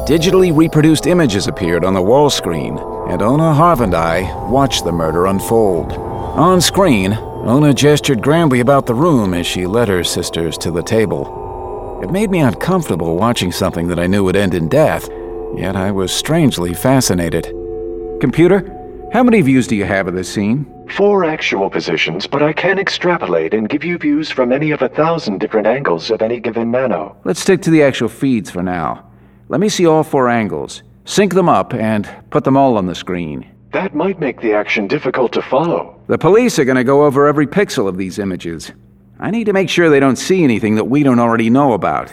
Digitally reproduced images appeared on the wall screen, and Ona Harvandai watched the murder unfold. On screen, Ona gestured grandly about the room as she led her sisters to the table. It made me uncomfortable watching something that I knew would end in death, yet I was strangely fascinated. Computer, how many views do you have of this scene? 4 actual positions, but I can extrapolate and give you views from any of 1,000 different angles of any given nano. Let's stick to the actual feeds for now. Let me see all 4 angles. Sync them up and put them all on the screen. That might make the action difficult to follow. The police are going to go over every pixel of these images. I need to make sure they don't see anything that we don't already know about.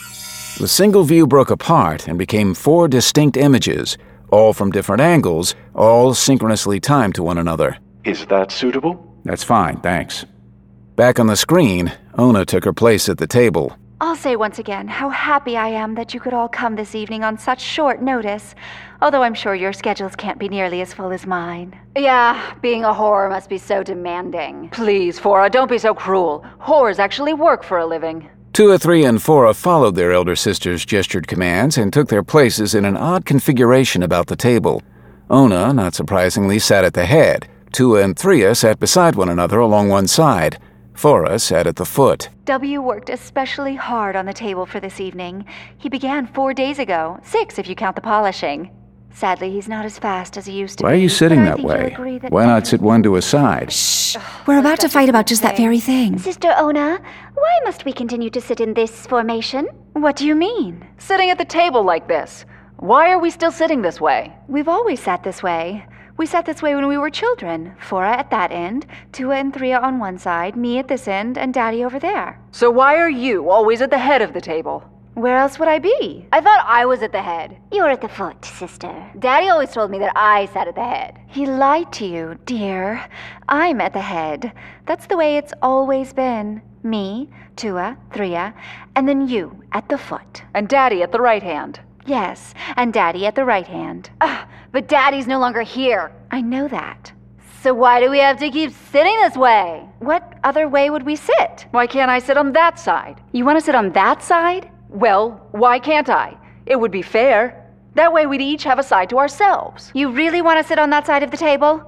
The single view broke apart and became 4 distinct images, all from different angles, all synchronously timed to one another. Is that suitable? That's fine, thanks. Back on the screen, Ona took her place at the table. I'll say once again how happy I am that you could all come this evening on such short notice, although I'm sure your schedules can't be nearly as full as mine. Yeah, being a whore must be so demanding. Please, Fora, don't be so cruel. Whores actually work for a living. Tua, 3, and Fora followed their elder sister's gestured commands and took their places in an odd configuration about the table. Ona, not surprisingly, sat at the head. Tua and Threa sat beside one another along one side. Fora sat at the foot. W worked especially hard on the table for this evening. He began 4 days ago, 6 if you count the polishing. Sadly, he's not as fast as he used to be. Why are you sitting but I that think you'll way? agree that Why not sit one to a side? Shh! We're about to fight about just that very thing. Sister Ona, why must we continue to sit in this formation? What do you mean? Sitting at the table like this. Why are we still sitting this way? We've always sat this way. We sat this way when we were children. Fora at that end, Tua and Threa on one side, me at this end, and Daddy over there. So why are you always at the head of the table? Where else would I be? I thought I was at the head. You're at the foot, sister. Daddy always told me that I sat at the head. He lied to you, dear. I'm at the head. That's the way it's always been. Me, Tua, Threa, and then you at the foot. And Daddy at the right hand. Yes, and Daddy at the right hand. But Daddy's no longer here. I know that. So why do we have to keep sitting this way? What other way would we sit? Why can't I sit on that side? You want to sit on that side? Well, why can't I? It would be fair. That way we'd each have a side to ourselves. You really want to sit on that side of the table?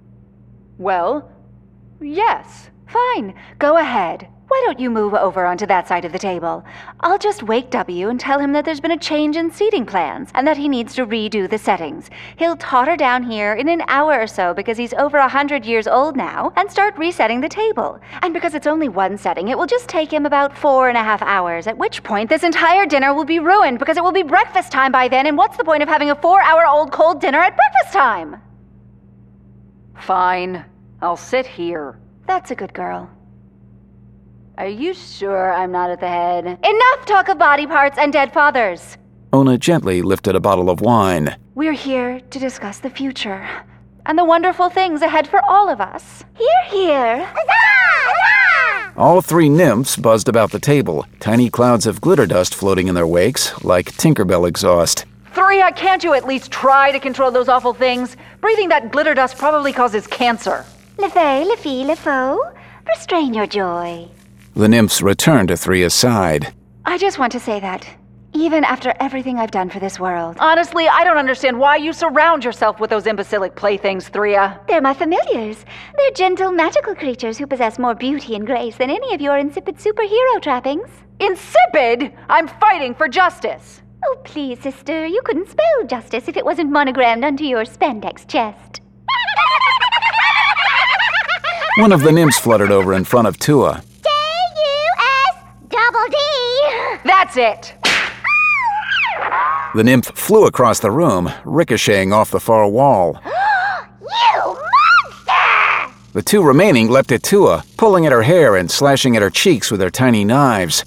Well, yes. Fine, go ahead. Why don't you move over onto that side of the table? I'll just wake W and tell him that there's been a change in seating plans and that he needs to redo the settings. He'll totter down here in an hour or so because he's over 100 years old now and start resetting the table. And because it's only one setting, it will just take him about 4.5 hours, at which point this entire dinner will be ruined because it will be breakfast time by then, and what's the point of having a 4-hour-old cold dinner at breakfast time? Fine. I'll sit here. That's a good girl. Are you sure I'm not at the head? Enough talk of body parts and dead fathers. Ona gently lifted a bottle of wine. We're here to discuss the future and the wonderful things ahead for all of us. Hear, hear. Huzzah! Huzzah! All 3 nymphs buzzed about the table, tiny clouds of glitter dust floating in their wakes like Tinkerbell exhaust. Threa, can't you at least try to control those awful things? Breathing that glitter dust probably causes cancer. Le fay, le fille, le faux. Restrain your joy. The nymphs returned to Threa's side. I just want to say that, even after everything I've done for this world. Honestly, I don't understand why you surround yourself with those imbecilic playthings, Threa. They're my familiars. They're gentle, magical creatures who possess more beauty and grace than any of your insipid superhero trappings. Insipid? I'm fighting for justice. Oh, please, sister, you couldn't spell justice if it wasn't monogrammed onto your spandex chest. One of the nymphs fluttered over in front of Tua. J-U-S-double-D. That's it. The nymph flew across the room, ricocheting off the far wall. You monster! The 2 remaining leapt at Tua, pulling at her hair and slashing at her cheeks with their tiny knives.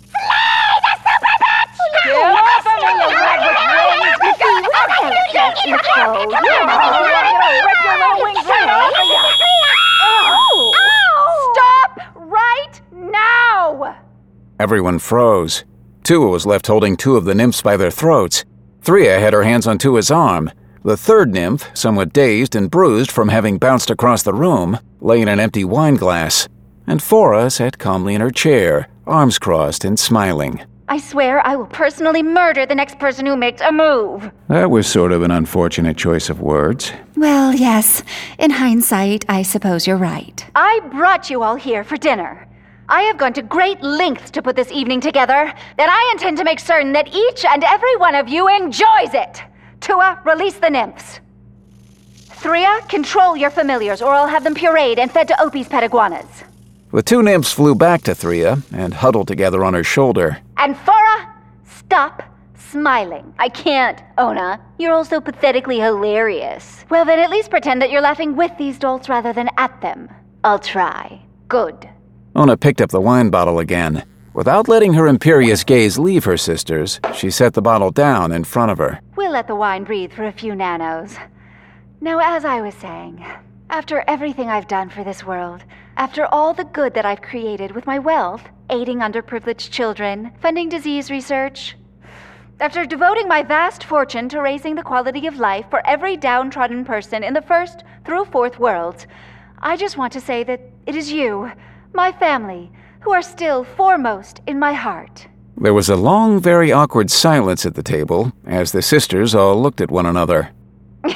Stop right now! Everyone froze. Tua was left holding 2 of the nymphs by their throats. Threa had her hands on Tua's arm. The 3rd nymph, somewhat dazed and bruised from having bounced across the room, lay in an empty wine glass. And Fora sat calmly in her chair, arms crossed and smiling. I swear I will personally murder the next person who makes a move. That was sort of an unfortunate choice of words. Well, yes. In hindsight, I suppose you're right. I brought you all here for dinner. I have gone to great lengths to put this evening together, and I intend to make certain that each and every one of you enjoys it. Tua, release the nymphs. Thria, control your familiars, or I'll have them pureed and fed to Opie's pet iguanas. The two nymphs flew back to Thria and huddled together on her shoulder. And Fora, stop smiling. I can't, Ona. You're all so pathetically hilarious. Well, then at least pretend that you're laughing with these dolts rather than at them. I'll try. Good. Ona picked up the wine bottle again. Without letting her imperious gaze leave her sisters, she set the bottle down in front of her. We'll let the wine breathe for a few nanos. Now, as I was saying, after everything I've done for this world, after all the good that I've created with my wealth, aiding underprivileged children, funding disease research, after devoting my vast fortune to raising the quality of life for every downtrodden person in the first through fourth worlds, I just want to say that it is you, my family, who are still foremost in my heart. There was a long, very awkward silence at the table as the sisters all looked at one another. What's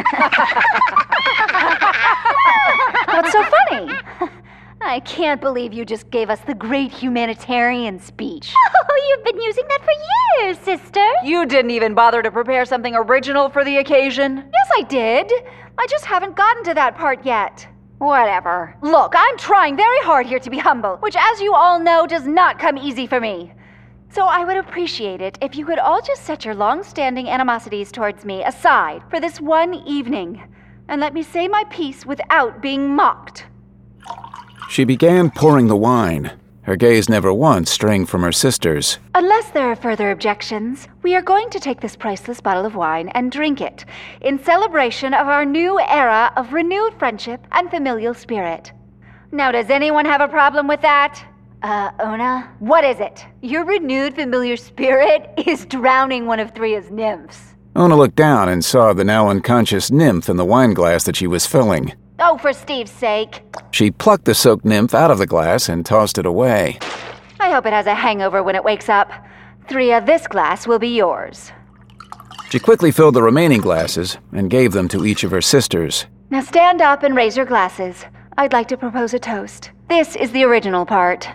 so funny? I can't believe you just gave us the great humanitarian speech. Oh, you've been using that for years, sister. You didn't even bother to prepare something original for the occasion? Yes, I did. I just haven't gotten to that part yet. Whatever. Look, I'm trying very hard here to be humble, which, as you all know, does not come easy for me. So I would appreciate it if you could all just set your long-standing animosities towards me aside for this one evening, and let me say my piece without being mocked. She began pouring the wine, her gaze never once straying from her sisters. Unless there are further objections, we are going to take this priceless bottle of wine and drink it in celebration of our new era of renewed friendship and familial spirit. Now, does anyone have a problem with that? Ona? What is it? Your renewed familiar spirit is drowning one of Thria's nymphs. Ona looked down and saw the now unconscious nymph in the wine glass that she was filling. Oh, for Steve's sake. She plucked the soaked nymph out of the glass and tossed it away. I hope it has a hangover when it wakes up. Thria, this glass will be yours. She quickly filled the remaining glasses and gave them to each of her sisters. Now stand up and raise your glasses. I'd like to propose a toast. This is the original part.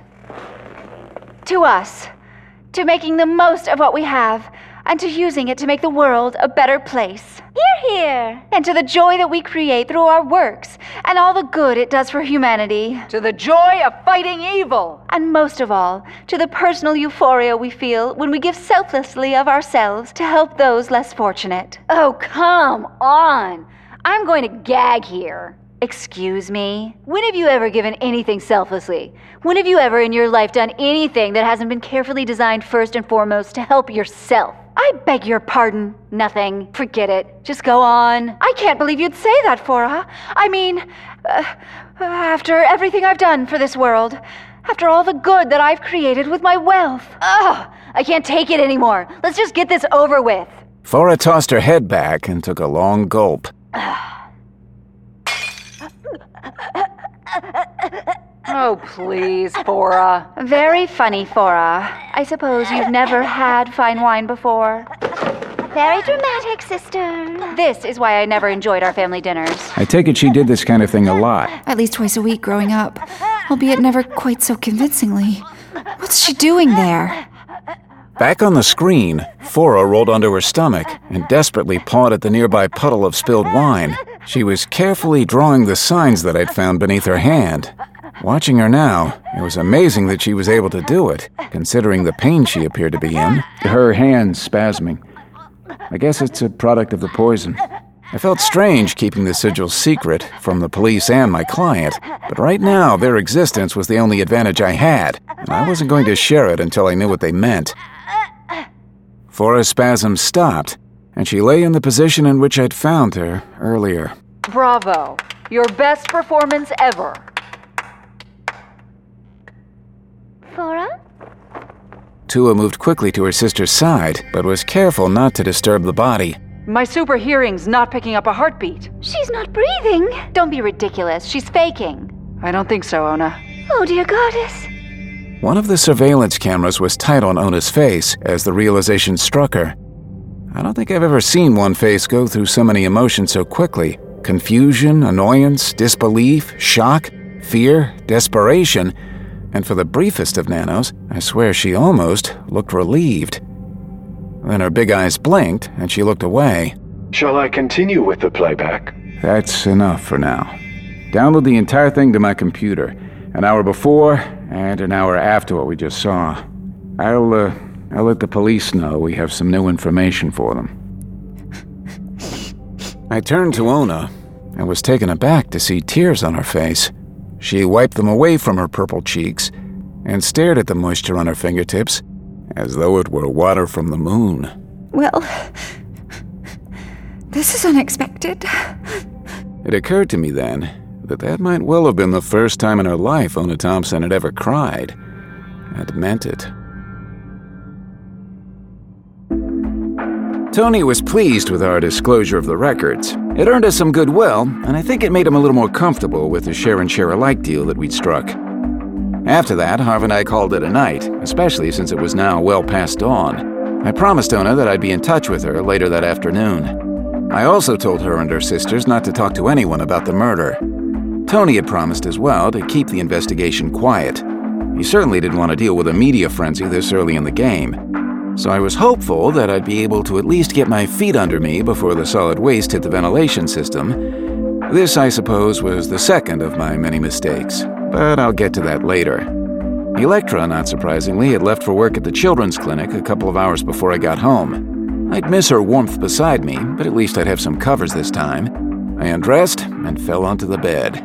To us, to making the most of what we have, and to using it to make the world a better place. Hear, hear. And to the joy that we create through our works, and all the good it does for humanity. To the joy of fighting evil. And most of all, to the personal euphoria we feel when we give selflessly of ourselves to help those less fortunate. Oh, come on. I'm going to gag here. Excuse me? When have you ever given anything selflessly? When have you ever in your life done anything that hasn't been carefully designed first and foremost to help yourself? I beg your pardon. Nothing. Forget it. Just go on. I can't believe you'd say that, Fora. I mean, after everything I've done for this world, after all the good that I've created with my wealth. Ugh, I can't take it anymore. Let's just get this over with. Fora tossed her head back and took a long gulp. Oh, please, Fora. Very funny, Fora. I suppose you've never had fine wine before? Very dramatic, sister. This is why I never enjoyed our family dinners. I take it she did this kind of thing a lot. At least twice a week growing up, albeit never quite so convincingly. What's she doing there? Back on the screen, Fora rolled onto her stomach and desperately pawed at the nearby puddle of spilled wine. She was carefully drawing the signs that I'd found beneath her hand. Watching her now, it was amazing that she was able to do it, considering the pain she appeared to be in. Her hands spasming. I guess it's a product of the poison. I felt strange keeping the sigils secret from the police and my client, but right now their existence was the only advantage I had, and I wasn't going to share it until I knew what they meant. Fora's spasms stopped, and she lay in the position in which I'd found her earlier. Bravo. Your best performance ever. Fora? Tua moved quickly to her sister's side, but was careful not to disturb the body. My super hearing's not picking up a heartbeat. She's not breathing. Don't be ridiculous. She's faking. I don't think so, Ona. Oh, dear goddess. One of the surveillance cameras was tight on Ona's face as the realization struck her. I don't think I've ever seen one face go through so many emotions so quickly. Confusion, annoyance, disbelief, shock, fear, desperation, and for the briefest of nanos, I swear she almost looked relieved. Then her big eyes blinked and she looked away. Shall I continue with the playback? That's enough for now. Download the entire thing to my computer, an hour before and an hour after what we just saw. I'll let the police know we have some new information for them. I turned to Ona and was taken aback to see tears on her face. She wiped them away from her purple cheeks and stared at the moisture on her fingertips as though it were water from the moon. Well, this is unexpected. It occurred to me then that might well have been the first time in her life Ona Thompson had ever cried, and meant it. Tony was pleased with our disclosure of the records. It earned us some goodwill, and I think it made him a little more comfortable with the share and share alike deal that we'd struck. After that, Harv and I called it a night, especially since it was now well past dawn. I promised Ona that I'd be in touch with her later that afternoon. I also told her and her sisters not to talk to anyone about the murder. Tony had promised as well to keep the investigation quiet. He certainly didn't want to deal with a media frenzy this early in the game. So I was hopeful that I'd be able to at least get my feet under me before the solid waste hit the ventilation system. This, I suppose, was the second of my many mistakes, but I'll get to that later. Electra, not surprisingly, had left for work at the children's clinic a couple of hours before I got home. I'd miss her warmth beside me, but at least I'd have some covers this time. I undressed and fell onto the bed.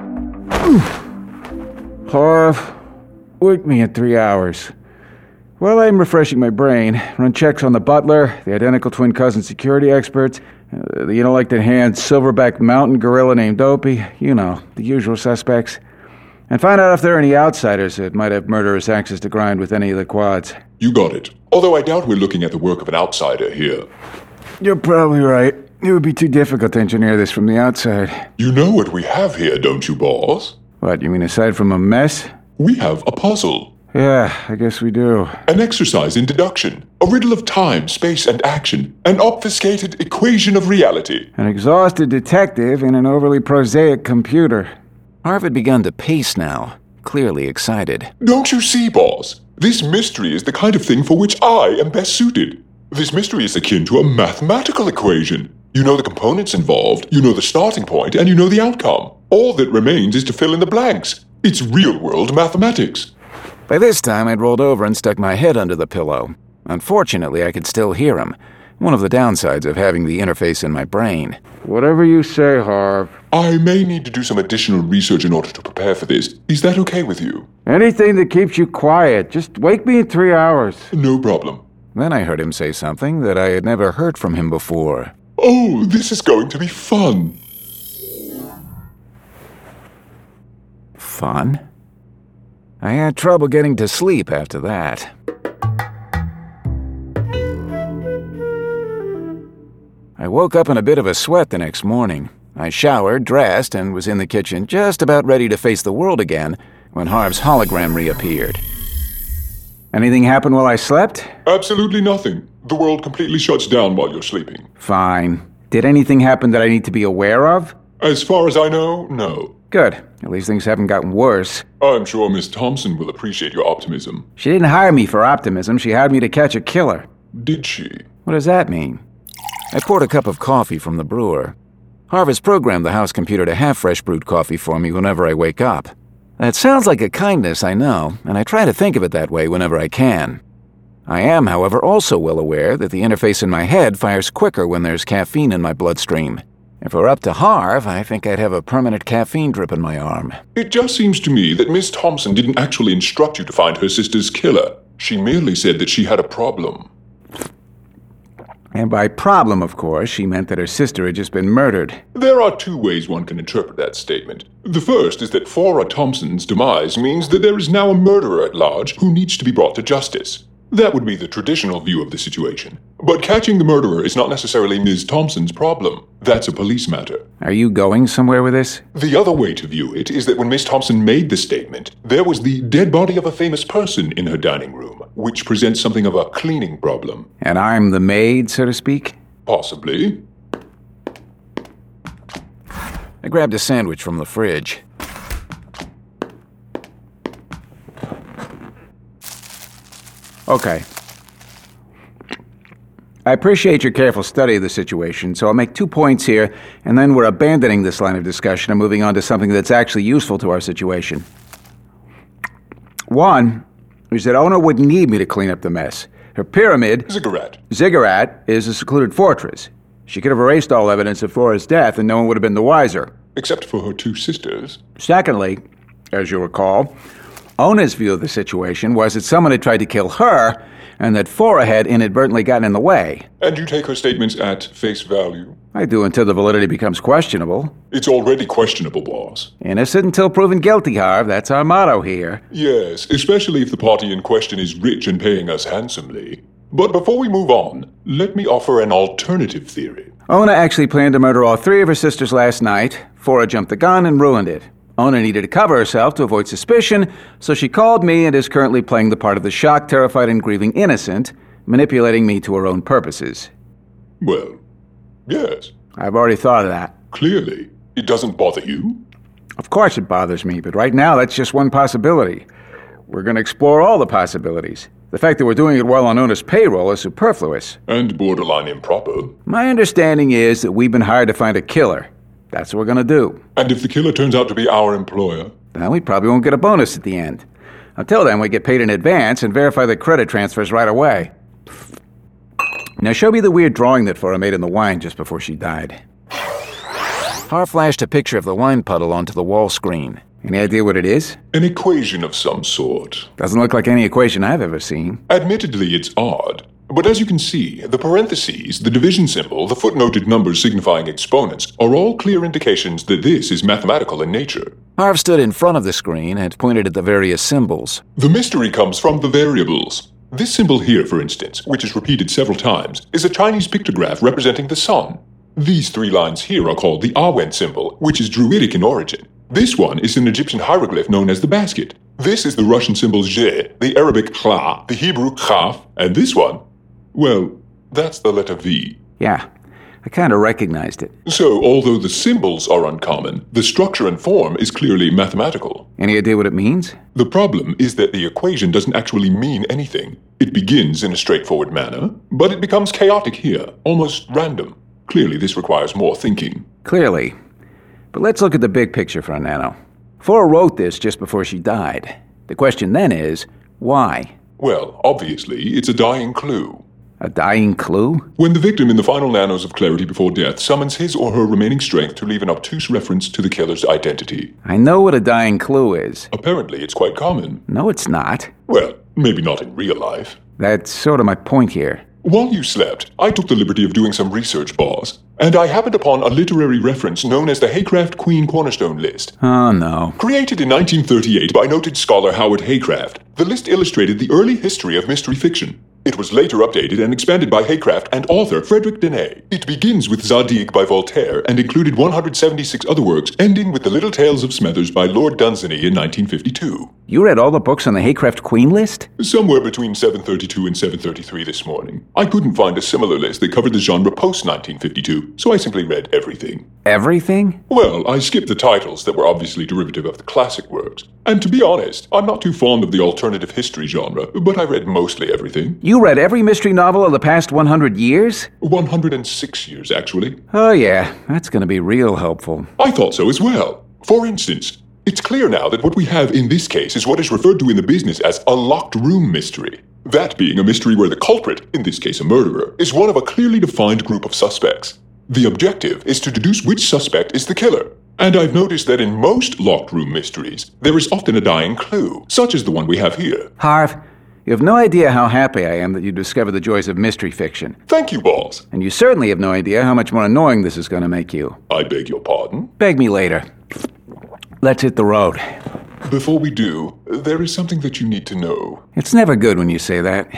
Harv, wake me in 3 hours. While I'm refreshing my brain, run checks on the butler, the identical twin cousin security experts, the intellect-at-hand silverback mountain gorilla named Dopey, the usual suspects, and find out if there are any outsiders that might have murderous axes to grind with any of the quads. You got it. Although I doubt we're looking at the work of an outsider here. You're probably right. It would be too difficult to engineer this from the outside. You know what we have here, don't you, boss? What, you mean aside from a mess? We have a puzzle. Yeah, I guess we do. An exercise in deduction. A riddle of time, space, and action. An obfuscated equation of reality. An exhausted detective in an overly prosaic computer. Harv had begun to pace now, clearly excited. Don't you see, boss? This mystery is the kind of thing for which I am best suited. This mystery is akin to a mathematical equation. You know the components involved, you know the starting point, and you know the outcome. All that remains is to fill in the blanks. It's real-world mathematics. By this time, I'd rolled over and stuck my head under the pillow. Unfortunately, I could still hear him. One of the downsides of having the interface in my brain. Whatever you say, Harv. I may need to do some additional research in order to prepare for this. Is that okay with you? Anything that keeps you quiet. Just wake me in 3 hours. No problem. Then I heard him say something that I had never heard from him before. Oh, this is going to be fun. Fun? I had trouble getting to sleep after that. I woke up in a bit of a sweat the next morning. I showered, dressed, and was in the kitchen just about ready to face the world again when Harv's hologram reappeared. Anything happen while I slept? Absolutely nothing. The world completely shuts down while you're sleeping. Fine. Did anything happen that I need to be aware of? As far as I know, no. Good. At least things haven't gotten worse. I'm sure Miss Thompson will appreciate your optimism. She didn't hire me for optimism. She hired me to catch a killer. Did she? What does that mean? I poured a cup of coffee from the brewer. Harv has programmed the house computer to have fresh brewed coffee for me whenever I wake up. That sounds like a kindness, I know, and I try to think of it that way whenever I can. I am, however, also well aware that the interface in my head fires quicker when there's caffeine in my bloodstream. If we're up to Harv, I think I'd have a permanent caffeine drip in my arm. It just seems to me that Miss Thompson didn't actually instruct you to find her sister's killer. She merely said that she had a problem. And by problem, of course, she meant that her sister had just been murdered. There are two ways one can interpret that statement. The first is that Flora Thompson's demise means that there is now a murderer at large who needs to be brought to justice. That would be the traditional view of the situation. But catching the murderer is not necessarily Ms. Thompson's problem. That's a police matter. Are you going somewhere with this? The other way to view it is that when Miss Thompson made the statement, there was the dead body of a famous person in her dining room, which presents something of a cleaning problem. And I'm the maid, so to speak? Possibly. I grabbed a sandwich from the fridge. Okay. I appreciate your careful study of the situation, so I'll make 2 points here, and then we're abandoning this line of discussion and moving on to something that's actually useful to our situation. One is that Ona wouldn't need me to clean up the mess. Her pyramid, Ziggurat, is a secluded fortress. She could have erased all evidence of Flora's death, and no one would have been the wiser. Except for her 2 sisters. Secondly, as you recall, Ona's view of the situation was that someone had tried to kill her, and that Flora had inadvertently gotten in the way. And you take her statements at face value? I do until the validity becomes questionable. It's already questionable, boss. Innocent until proven guilty, Harv. That's our motto here. Yes, especially if the party in question is rich and paying us handsomely. But before we move on, let me offer an alternative theory. Ona actually planned to murder all 3 of her sisters last night. Flora jumped the gun and ruined it. Ona needed to cover herself to avoid suspicion, so she called me and is currently playing the part of the shocked, terrified, and grieving innocent, manipulating me to her own purposes. Well, yes. I've already thought of that. Clearly. It doesn't bother you? Of course it bothers me, but right now that's just one possibility. We're going to explore all the possibilities. The fact that we're doing it while on Ona's payroll is superfluous. And borderline improper. My understanding is that we've been hired to find a killer. That's what we're going to do. And if the killer turns out to be our employer? Then we probably won't get a bonus at the end. Until then, we get paid in advance and verify the credit transfers right away. Now show me the weird drawing that Flora made in the wine just before she died. Harv flashed a picture of the wine puddle onto the wall screen. Any idea what it is? An equation of some sort. Doesn't look like any equation I've ever seen. Admittedly, it's odd. But as you can see, the parentheses, the division symbol, the footnoted numbers signifying exponents are all clear indications that this is mathematical in nature. Harv stood in front of the screen and pointed at the various symbols. The mystery comes from the variables. This symbol here, for instance, which is repeated several times, is a Chinese pictograph representing the sun. These 3 lines here are called the Awen symbol, which is Druidic in origin. This one is an Egyptian hieroglyph known as the basket. This is the Russian symbol Zhe, the Arabic Kha, the Hebrew Chaf, and this one, well, that's the letter V. Yeah, I kind of recognized it. So, although the symbols are uncommon, the structure and form is clearly mathematical. Any idea what it means? The problem is that the equation doesn't actually mean anything. It begins in a straightforward manner, but it becomes chaotic here, almost random. Clearly, this requires more thinking. Clearly. But let's look at the big picture for a nano. Flora wrote this just before she died. The question then is, why? Well, obviously, it's a dying clue. A dying clue? When the victim in the final nanos of clarity before death summons his or her remaining strength to leave an obtuse reference to the killer's identity. I know what a dying clue is. Apparently, it's quite common. No, it's not. Well, maybe not in real life. That's sort of my point here. While you slept, I took the liberty of doing some research, boss, and I happened upon a literary reference known as the Haycraft Queen Cornerstone List. Oh, no. Created in 1938 by noted scholar Howard Haycraft, the list illustrated the early history of mystery fiction. It was later updated and expanded by Haycraft and author Frederick Dene. It begins with Zadig by Voltaire and included 176 other works, ending with The Little Tales of Smethers by Lord Dunsany in 1952. You read all the books on the Haycraft Queen list? Somewhere between 732 and 733 this morning. I couldn't find a similar list that covered the genre post-1952, so I simply read everything. Everything? Well, I skipped the titles that were obviously derivative of the classic works. And to be honest, I'm not too fond of the alternative history genre, but I read mostly everything. You read every mystery novel of the past 100 years? 106 years, actually. Oh yeah, that's going to be real helpful. I thought so as well. For instance, it's clear now that what we have in this case is what is referred to in the business as a locked room mystery. That being a mystery where the culprit, in this case a murderer, is one of a clearly defined group of suspects. The objective is to deduce which suspect is the killer. And I've noticed that in most locked room mysteries, there is often a dying clue, such as the one we have here. Harv, you have no idea how happy I am that you discovered the joys of mystery fiction. Thank you, boss. And you certainly have no idea how much more annoying this is going to make you. I beg your pardon? Beg me later. Let's hit the road. Before we do, there is something that you need to know. It's never good when you say that.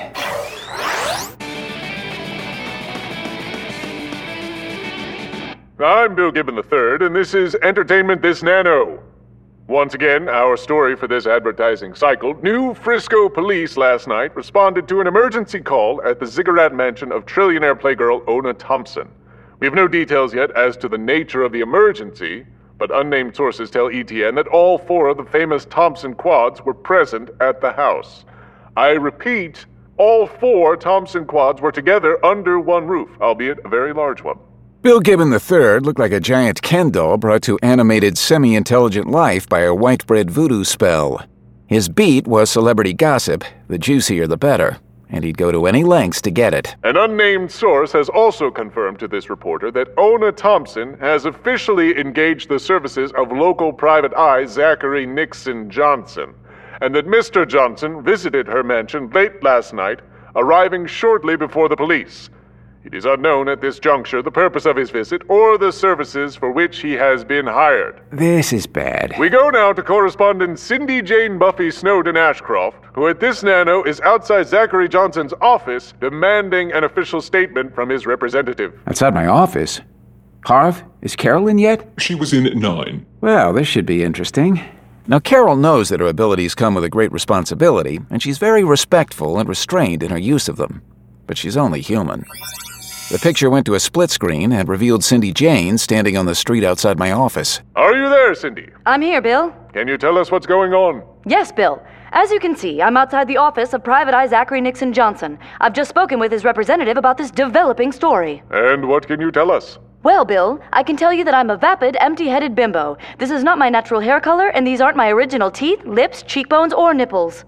I'm Bill Gibbon III, and this is Entertainment This Nano. Once again, our story for this advertising cycle. New Frisco police last night responded to an emergency call at the Ziggurat mansion of trillionaire playgirl Ona Thompson. We have no details yet as to the nature of the emergency, but unnamed sources tell ETN that all 4 of the famous Thompson quads were present at the house. I repeat, all 4 Thompson quads were together under one roof, albeit a very large one. Bill Gibbon III looked like a giant Ken doll brought to animated semi-intelligent life by a white-bread voodoo spell. His beat was celebrity gossip, the juicier the better, and he'd go to any lengths to get it. An unnamed source has also confirmed to this reporter that Ona Thompson has officially engaged the services of local private eye Zachary Nixon Johnson, and that Mr. Johnson visited her mansion late last night, arriving shortly before the police. It is unknown at this juncture the purpose of his visit or the services for which he has been hired. This is bad. We go now to correspondent Cindy Jane Buffy Snowden Ashcroft, who at this nano is outside Zachary Johnson's office demanding an official statement from his representative. Outside my office? Harv, is Carol in yet? She was in at 9. Well, this should be interesting. Now, Carol knows that her abilities come with a great responsibility, and she's very respectful and restrained in her use of them. But she's only human. The picture went to a split screen and revealed Cindy Jane standing on the street outside my office. Are you there, Cindy? I'm here, Bill. Can you tell us what's going on? Yes, Bill. As you can see, I'm outside the office of Private Eye Zachary Nixon Johnson. I've just spoken with his representative about this developing story. And what can you tell us? Well, Bill, I can tell you that I'm a vapid, empty-headed bimbo. This is not my natural hair color, and these aren't my original teeth, lips, cheekbones, or nipples.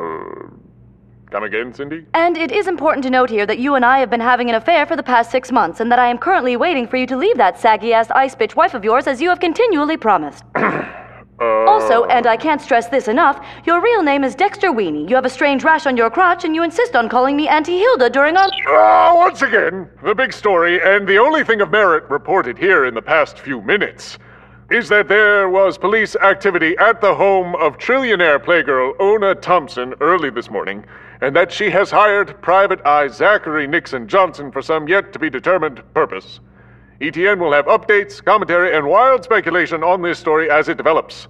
Come again, Cindy? And it is important to note here that you and I have been having an affair for the past 6 months, and that I am currently waiting for you to leave that saggy-ass ice bitch wife of yours as you have continually promised. Also, and I can't stress this enough, your real name is Dexter Weenie. You have a strange rash on your crotch, and you insist on calling me Auntie Hilda during our... Once again, the big story, and the only thing of merit reported here in the past few minutes, is that there was police activity at the home of trillionaire playgirl Ona Thompson early this morning, and that she has hired Private Eye Zachary Nixon Johnson for some yet-to-be-determined purpose. ETN will have updates, commentary, and wild speculation on this story as it develops.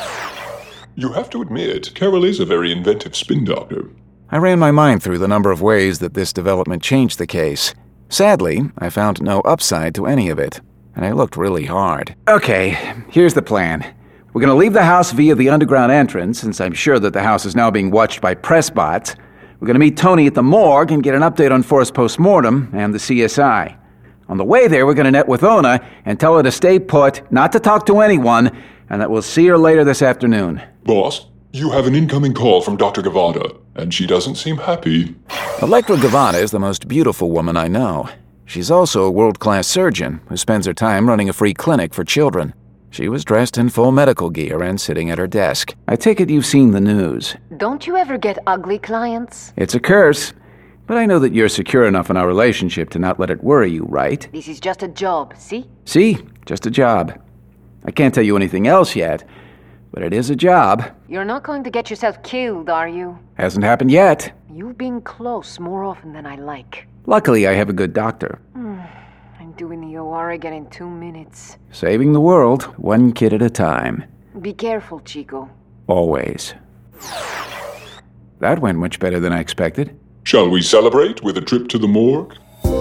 You have to admit, Carol is a very inventive spin doctor. I ran my mind through the number of ways that this development changed the case. Sadly, I found no upside to any of it, and I looked really hard. Okay, here's the plan. We're going to leave the house via the underground entrance, since I'm sure that the house is now being watched by press bots. We're going to meet Tony at the morgue and get an update on Forrest Postmortem and the CSI. On the way there, we're going to net with Ona and tell her to stay put, not to talk to anyone, and that we'll see her later this afternoon. Boss, you have an incoming call from Dr. Gavada, and she doesn't seem happy. Electra Gavada is the most beautiful woman I know. She's also a world-class surgeon who spends her time running a free clinic for children. She was dressed in full medical gear and sitting at her desk. I take it you've seen the news. Don't you ever get ugly clients? It's a curse. But I know that you're secure enough in our relationship to not let it worry you, right? This is just a job, see? See? Just a job. I can't tell you anything else yet, but it is a job. You're not going to get yourself killed, are you? Hasn't happened yet. You've been close more often than I like. Luckily, I have a good doctor. I'm doing the OR again in 2 minutes. Saving the world, one kid at a time. Be careful, Chico. Always. That went much better than I expected. Shall we celebrate with a trip to the morgue?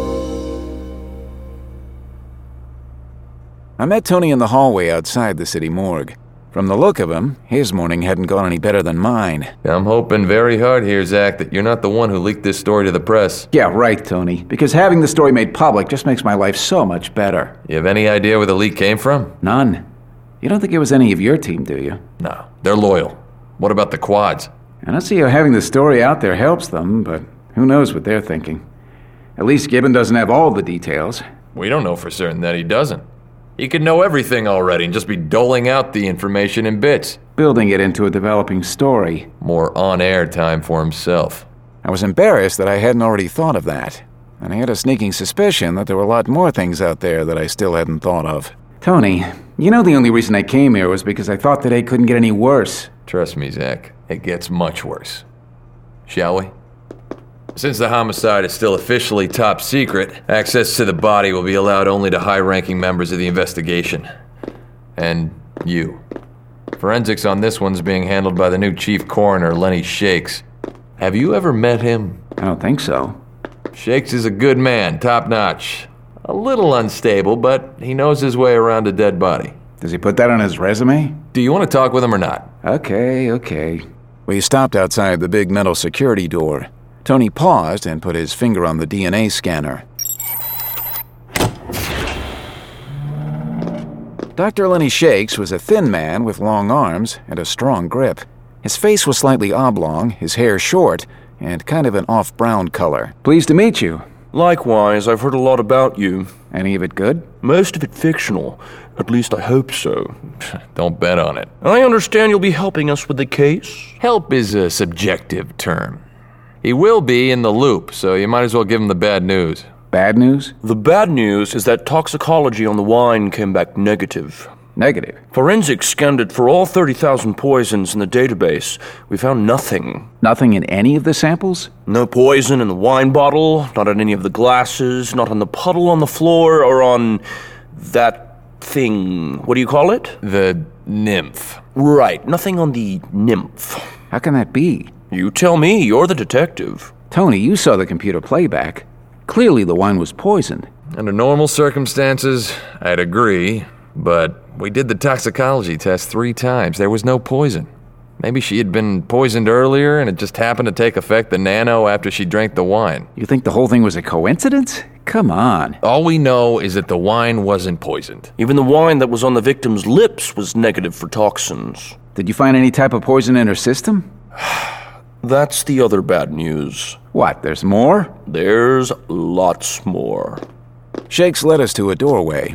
I met Tony in the hallway outside the city morgue. From the look of him, his morning hadn't gone any better than mine. I'm hoping very hard here, Zach, that you're not the one who leaked this story to the press. Yeah, right, Tony. Because having the story made public just makes my life so much better. You have any idea where the leak came from? None. You don't think it was any of your team, do you? No, they're loyal. What about the quads? I don't see how having the story out there helps them, but who knows what they're thinking. At least Gibbon doesn't have all the details. We don't know for certain that he doesn't. He could know everything already and just be doling out the information in bits. Building it into a developing story. More on-air time for himself. I was embarrassed that I hadn't already thought of that. And I had a sneaking suspicion that there were a lot more things out there that I still hadn't thought of. Tony, you know the only reason I came here was because I thought today couldn't get any worse. Trust me, Zach. It gets much worse. Shall we? Since the homicide is still officially top secret, access to the body will be allowed only to high-ranking members of the investigation. And you. Forensics on this one's being handled by the new chief coroner, Lenny Shakes. Have you ever met him? I don't think so. Shakes is a good man, top-notch. A little unstable, but he knows his way around a dead body. Does he put that on his resume? Do you want to talk with him or not? Okay. We stopped outside the big metal security door. Tony paused and put his finger on the DNA scanner. Dr. Lenny Shakes was a thin man with long arms and a strong grip. His face was slightly oblong, his hair short, and kind of an off-brown color. Pleased to meet you. Likewise, I've heard a lot about you. Any of it good? Most of it fictional. At least I hope so. Don't bet on it. I understand you'll be helping us with the case. Help is a subjective term. He will be in the loop, so you might as well give him the bad news. Bad news? The bad news is that toxicology on the wine came back negative. Negative? Forensics scanned it for all 30,000 poisons in the database. We found nothing. Nothing in any of the samples? No poison in the wine bottle, not on any of the glasses, not on the puddle on the floor, or on that thing. What do you call it? The nymph. Right, nothing on the nymph. How can that be? You tell me, you're the detective. Tony, you saw the computer playback. Clearly the wine was poisoned. Under normal circumstances, I'd agree, but we did the toxicology test 3 times. There was no poison. Maybe she had been poisoned earlier and it just happened to take effect the nano after she drank the wine. You think the whole thing was a coincidence? Come on. All we know is that the wine wasn't poisoned. Even the wine that was on the victim's lips was negative for toxins. Did you find any type of poison in her system? That's the other bad news. What, there's more? There's lots more. Shakes led us to a doorway.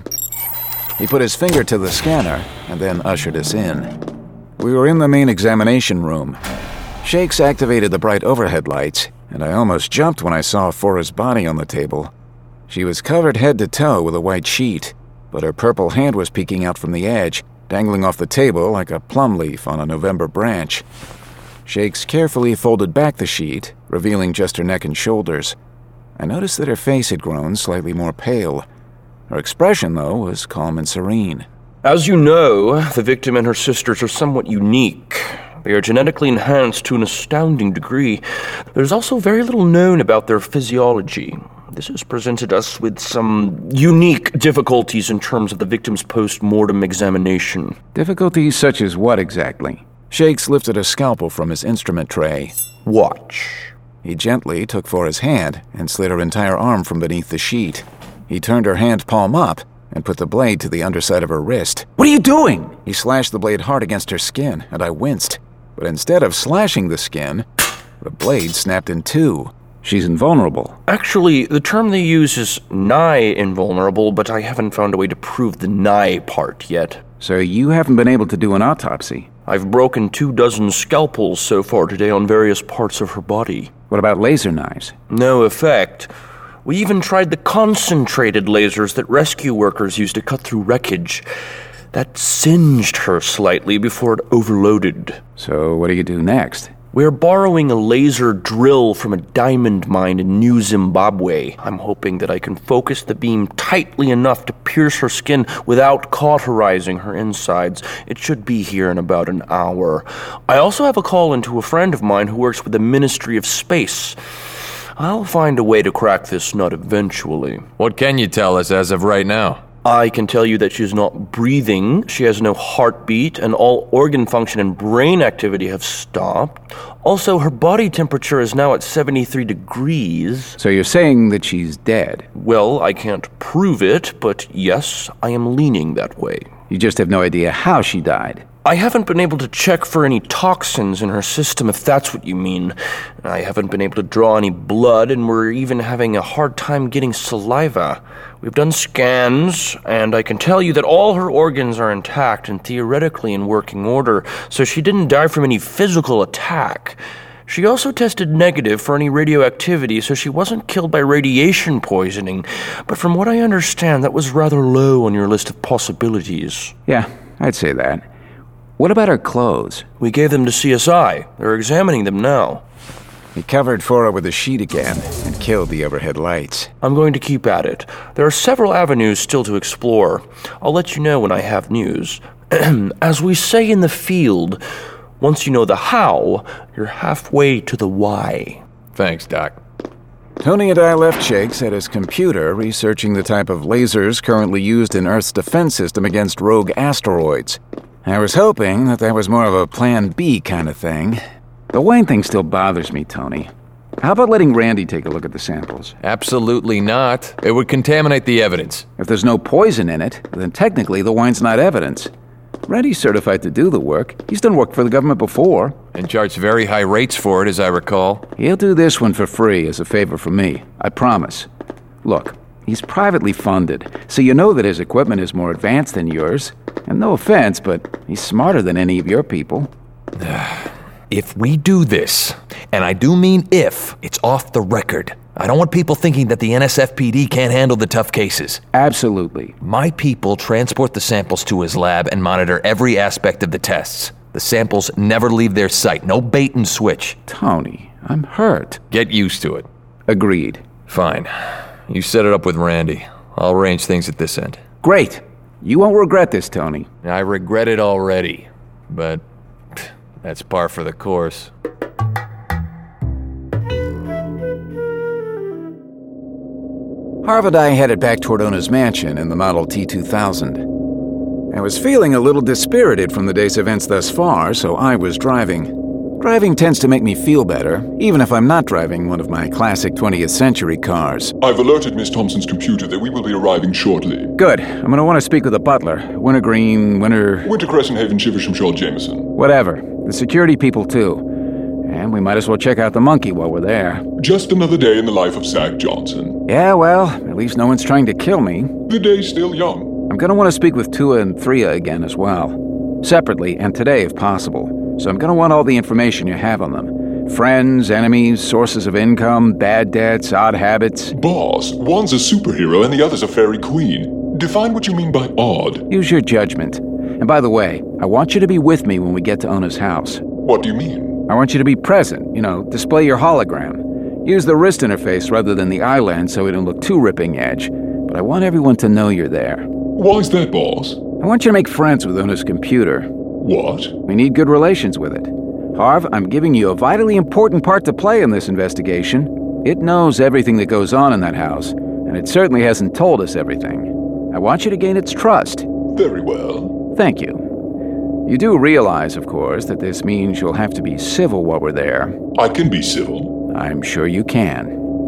He put his finger to the scanner and then ushered us in. We were in the main examination room. Shakes activated the bright overhead lights, and I almost jumped when I saw Fora's body on the table. She was covered head to toe with a white sheet, but her purple hand was peeking out from the edge, dangling off the table like a plum leaf on a November branch. Shakes carefully folded back the sheet, revealing just her neck and shoulders. I noticed that her face had grown slightly more pale. Her expression, though, was calm and serene. As you know, the victim and her sisters are somewhat unique. They are genetically enhanced to an astounding degree. There's also very little known about their physiology. This has presented us with some unique difficulties in terms of the victim's post-mortem examination. Difficulties such as what exactly? Shakes lifted a scalpel from his instrument tray. Watch. He gently took Fora's hand and slid her entire arm from beneath the sheet. He turned her hand palm up and put the blade to the underside of her wrist. What are you doing? He slashed the blade hard against her skin, and I winced. But instead of slashing the skin, the blade snapped in 2. She's invulnerable. Actually, the term they use is nigh invulnerable, but I haven't found a way to prove the nigh part yet. So you haven't been able to do an autopsy? I've broken 24 scalpels so far today on various parts of her body. What about laser knives? No effect. We even tried the concentrated lasers that rescue workers use to cut through wreckage. That singed her slightly before it overloaded. So what do you do next? We're borrowing a laser drill from a diamond mine in New Zimbabwe. I'm hoping that I can focus the beam tightly enough to pierce her skin without cauterizing her insides. It should be here in about an hour. I also have a call into a friend of mine who works with the Ministry of Space. I'll find a way to crack this nut eventually. What can you tell us as of right now? I can tell you that she's not breathing, she has no heartbeat, and all organ function and brain activity have stopped. Also, her body temperature is now at 73 degrees. So you're saying that she's dead? Well, I can't prove it, but yes, I am leaning that way. You just have no idea how she died? I haven't been able to check for any toxins in her system, if that's what you mean. I haven't been able to draw any blood, and we're even having a hard time getting saliva. We've done scans, and I can tell you that all her organs are intact and theoretically in working order, so she didn't die from any physical attack. She also tested negative for any radioactivity, so she wasn't killed by radiation poisoning. But from what I understand, that was rather low on your list of possibilities. Yeah, I'd say that. What about her clothes? We gave them to CSI. They're examining them now. He covered for her with a sheet again and killed the overhead lights. I'm going to keep at it. There are several avenues still to explore. I'll let you know when I have news. As we say in the field, once you know the how, you're halfway to the why. Thanks, Doc. Tony and I left Shakes at his computer researching the type of lasers currently used in Earth's defense system against rogue asteroids. I was hoping that was more of a Plan B kind of thing. The Wayne thing still bothers me, Tony. How about letting Randy take a look at the samples? Absolutely not. It would contaminate the evidence. If there's no poison in it, then technically the wine's not evidence. Randy's certified to do the work. He's done work for the government before. And charged very high rates for it, as I recall. He'll do this one for free as a favor from me. I promise. Look, he's privately funded, so you know that his equipment is more advanced than yours. And no offense, but he's smarter than any of your people. If we do this, and I do mean if, it's off the record. I don't want people thinking that the NSFPD can't handle the tough cases. Absolutely. My people transport the samples to his lab and monitor every aspect of the tests. The samples never leave their sight. No bait and switch. Tony, I'm hurt. Get used to it. Agreed. Fine. You set it up with Randy. I'll arrange things at this end. Great. You won't regret this, Tony. I regret it already, but that's par for the course. Harv and I headed back toward Ona's mansion in the Model T2000. I was feeling a little dispirited from the day's events thus far, so I was driving. Driving tends to make me feel better, even if I'm not driving one of my classic 20th century cars. I've alerted Miss Thompson's computer that we will be arriving shortly. Good. I'm going to want to speak with the butler. Wintergreen, Winter Crescent Haven, Shiversham, Jameson. Whatever. The security people, too. And we might as well check out the monkey while we're there. Just another day in the life of Zach Johnson. Yeah, well, at least no one's trying to kill me. The day's still young. I'm going to want to speak with Tua and Threa again as well. Separately, and today if possible. So I'm going to want all the information you have on them. Friends, enemies, sources of income, bad debts, odd habits. Boss, one's a superhero and the other's a fairy queen. Define what you mean by odd. Use your judgment. And by the way, I want you to be with me when we get to Ona's house. What do you mean? I want you to be present, display your hologram. Use the wrist interface rather than the eye lens so we don't look too ripping edge. But I want everyone to know you're there. Why's that, boss? I want you to make friends with Ona's computer. What? We need good relations with it. Harv, I'm giving you a vitally important part to play in this investigation. It knows everything that goes on in that house, and it certainly hasn't told us everything. I want you to gain its trust. Very well. Thank you. You do realize, of course, that this means you'll have to be civil while we're there. I can be civil. I'm sure you can.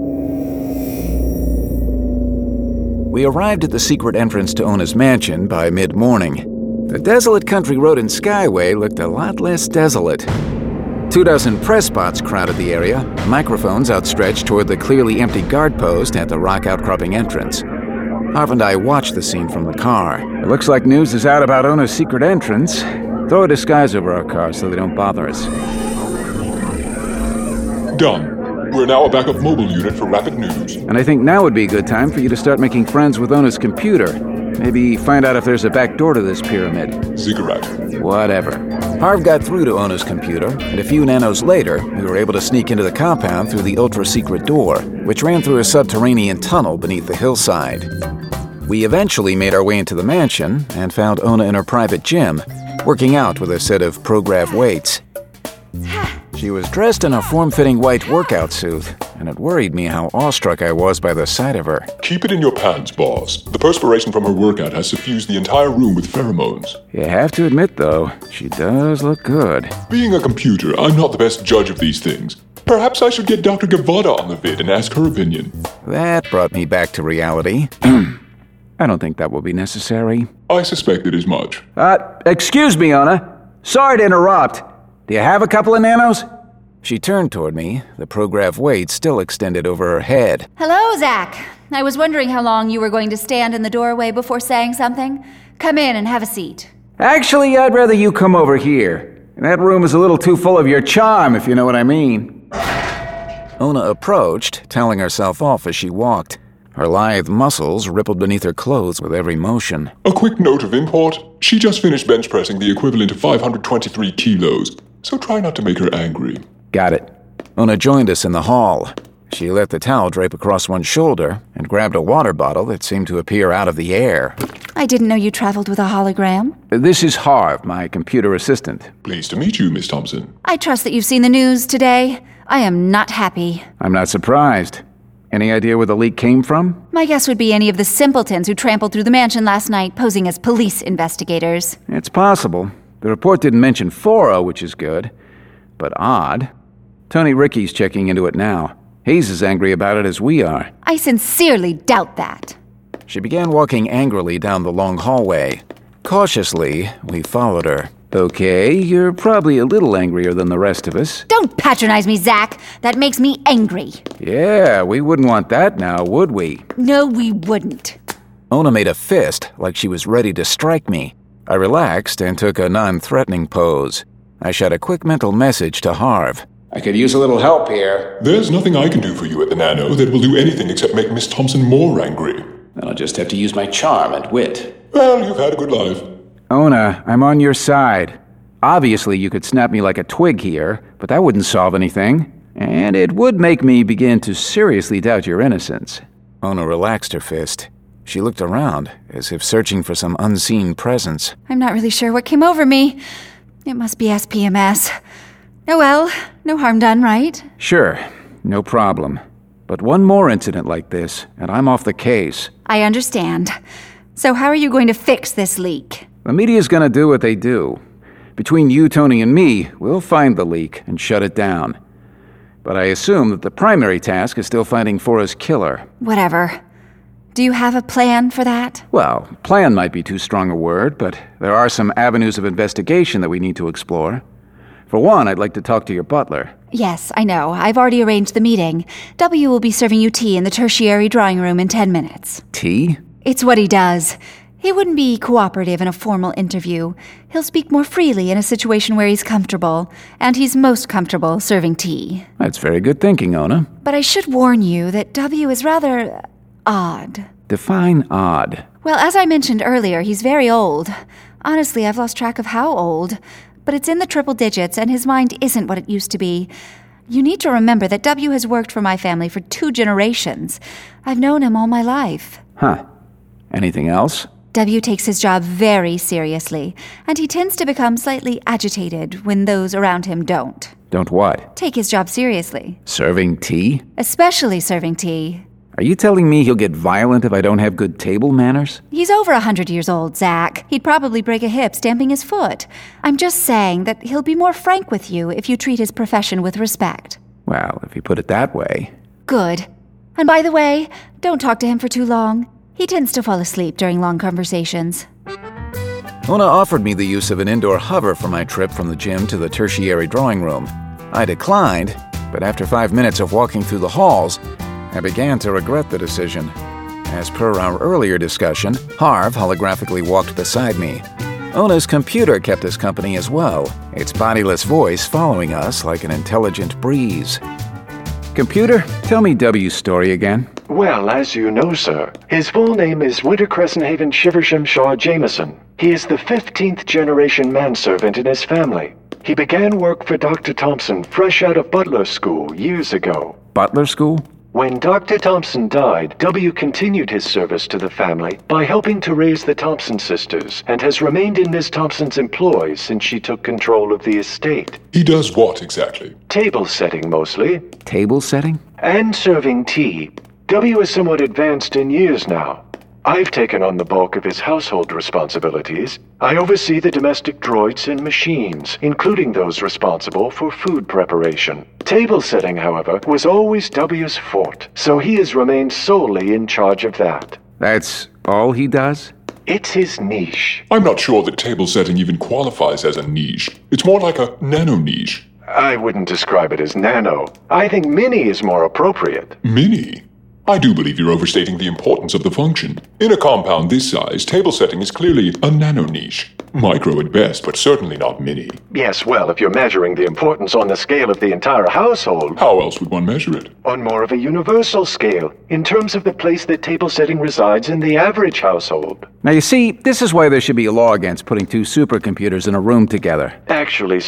We arrived at the secret entrance to Ona's mansion by mid-morning. The desolate country road and skyway looked a lot less desolate. 24 press spots crowded the area, microphones outstretched toward the clearly empty guard post at the rock outcropping entrance. Harv and I watched the scene from the car. It looks like news is out about Ona's secret entrance. Throw a disguise over our car so they don't bother us. Done. We're now a backup mobile unit for rapid news. And I think now would be a good time for you to start making friends with Ona's computer. Maybe find out if there's a back door to this pyramid. Ziggurat. Whatever. Harv got through to Ona's computer, and a few nanos later, we were able to sneak into the compound through the ultra-secret door, which ran through a subterranean tunnel beneath the hillside. We eventually made our way into the mansion and found Ona in her private gym, working out with a set of Prograf weights. She was dressed in a form-fitting white workout suit, and it worried me how awestruck I was by the sight of her. Keep it in your pants, boss. The perspiration from her workout has suffused the entire room with pheromones. You have to admit, though, she does look good. Being a computer, I'm not the best judge of these things. Perhaps I should get Dr. Gavada on the vid and ask her opinion. That brought me back to reality. I don't think that will be necessary. I suspected as much. Excuse me, Ona. Sorry to interrupt. Do you have a couple of nanos? She turned toward me, the Prograf weight still extended over her head. Hello, Zach. I was wondering how long you were going to stand in the doorway before saying something. Come in and have a seat. Actually, I'd rather you come over here. That room is a little too full of your charm, if you know what I mean. Ona approached, telling herself off as she walked. Her lithe muscles rippled beneath her clothes with every motion. A quick note of import. She just finished bench pressing the equivalent of 523 kilos, so try not to make her angry. Got it. Ona joined us in the hall. She let the towel drape across one shoulder and grabbed a water bottle that seemed to appear out of the air. I didn't know you traveled with a hologram. This is Harv, my computer assistant. Pleased to meet you, Miss Thompson. I trust that you've seen the news today. I am not happy. I'm not surprised. Any idea where the leak came from? My guess would be any of the simpletons who trampled through the mansion last night posing as police investigators. It's possible. The report didn't mention Fora, which is good. But odd. Tony Ricky's checking into it now. He's as angry about it as we are. I sincerely doubt that. She began walking angrily down the long hallway. Cautiously, we followed her. Okay, you're probably a little angrier than the rest of us. Don't patronize me, Zach. That makes me angry. Yeah, we wouldn't want that now, would we? No, we wouldn't. Ona made a fist like she was ready to strike me. I relaxed and took a non-threatening pose. I shot a quick mental message to Harv. I could use a little help here. There's nothing I can do for you at the Nano that will do anything except make Miss Thompson more angry. Then I'll just have to use my charm and wit. Well, you've had a good life. Ona, I'm on your side. Obviously, you could snap me like a twig here, but that wouldn't solve anything. And it would make me begin to seriously doubt your innocence. Ona relaxed her fist. She looked around, as if searching for some unseen presence. I'm not really sure what came over me. It must be SPMS. Oh well, no harm done, right? Sure, no problem. But one more incident like this, and I'm off the case. I understand. So how are you going to fix this leak? The media's gonna do what they do. Between you, Tony, and me, we'll find the leak and shut it down. But I assume that the primary task is still finding Fora's killer. Whatever. Do you have a plan for that? Well, plan might be too strong a word, but there are some avenues of investigation that we need to explore. For one, I'd like to talk to your butler. Yes, I know. I've already arranged the meeting. W will be serving you tea in the tertiary drawing room in 10 minutes. Tea? It's what he does. He wouldn't be cooperative in a formal interview. He'll speak more freely in a situation where he's comfortable, and he's most comfortable serving tea. That's very good thinking, Ona. But I should warn you that W is rather odd. Define odd. Well, as I mentioned earlier, he's very old. Honestly, I've lost track of how old. But it's in the triple digits, and his mind isn't what it used to be. You need to remember that W has worked for my family for 2 generations. I've known him all my life. Huh. Anything else? W takes his job very seriously, and he tends to become slightly agitated when those around him don't. Don't what? Take his job seriously. Serving tea? Especially serving tea. Are you telling me he'll get violent if I don't have good table manners? He's over 100 years old, Zach. He'd probably break a hip stamping his foot. I'm just saying that he'll be more frank with you if you treat his profession with respect. Well, if you put it that way. Good. And by the way, don't talk to him for too long. He tends to fall asleep during long conversations. Ona offered me the use of an indoor hover for my trip from the gym to the tertiary drawing room. I declined, but after 5 minutes of walking through the halls, I began to regret the decision. As per our earlier discussion, Harv holographically walked beside me. Ona's computer kept us company as well, its bodiless voice following us like an intelligent breeze. Computer, tell me W's story again. Well, as you know, sir, his full name is Winter Crescent Haven Shiversham Shaw Jameson. He is the 15th generation manservant in his family. He began work for Dr. Thompson fresh out of butler school years ago. Butler school? When Dr. Thompson died, W continued his service to the family by helping to raise the Thompson sisters and has remained in Miss Thompson's employ since she took control of the estate. He does what exactly? Table setting mostly. Table setting? And serving tea. W is somewhat advanced in years now. I've taken on the bulk of his household responsibilities. I oversee the domestic droids and machines, including those responsible for food preparation. Table setting, however, was always W's forte, so he has remained solely in charge of that. That's all he does? It's his niche. I'm not sure that table setting even qualifies as a niche. It's more like a nano niche. I wouldn't describe it as nano. I think mini is more appropriate. Mini? I do believe you're overstating the importance of the function. In a compound this size, table setting is clearly a nano niche. Micro at best, but certainly not mini. Yes, well, if you're measuring the importance on the scale of the entire household... How else would one measure it? On more of a universal scale, in terms of the place that table setting resides in the average household. Now you see, this is why there should be a law against putting 2 supercomputers in a room together. Actually, sir,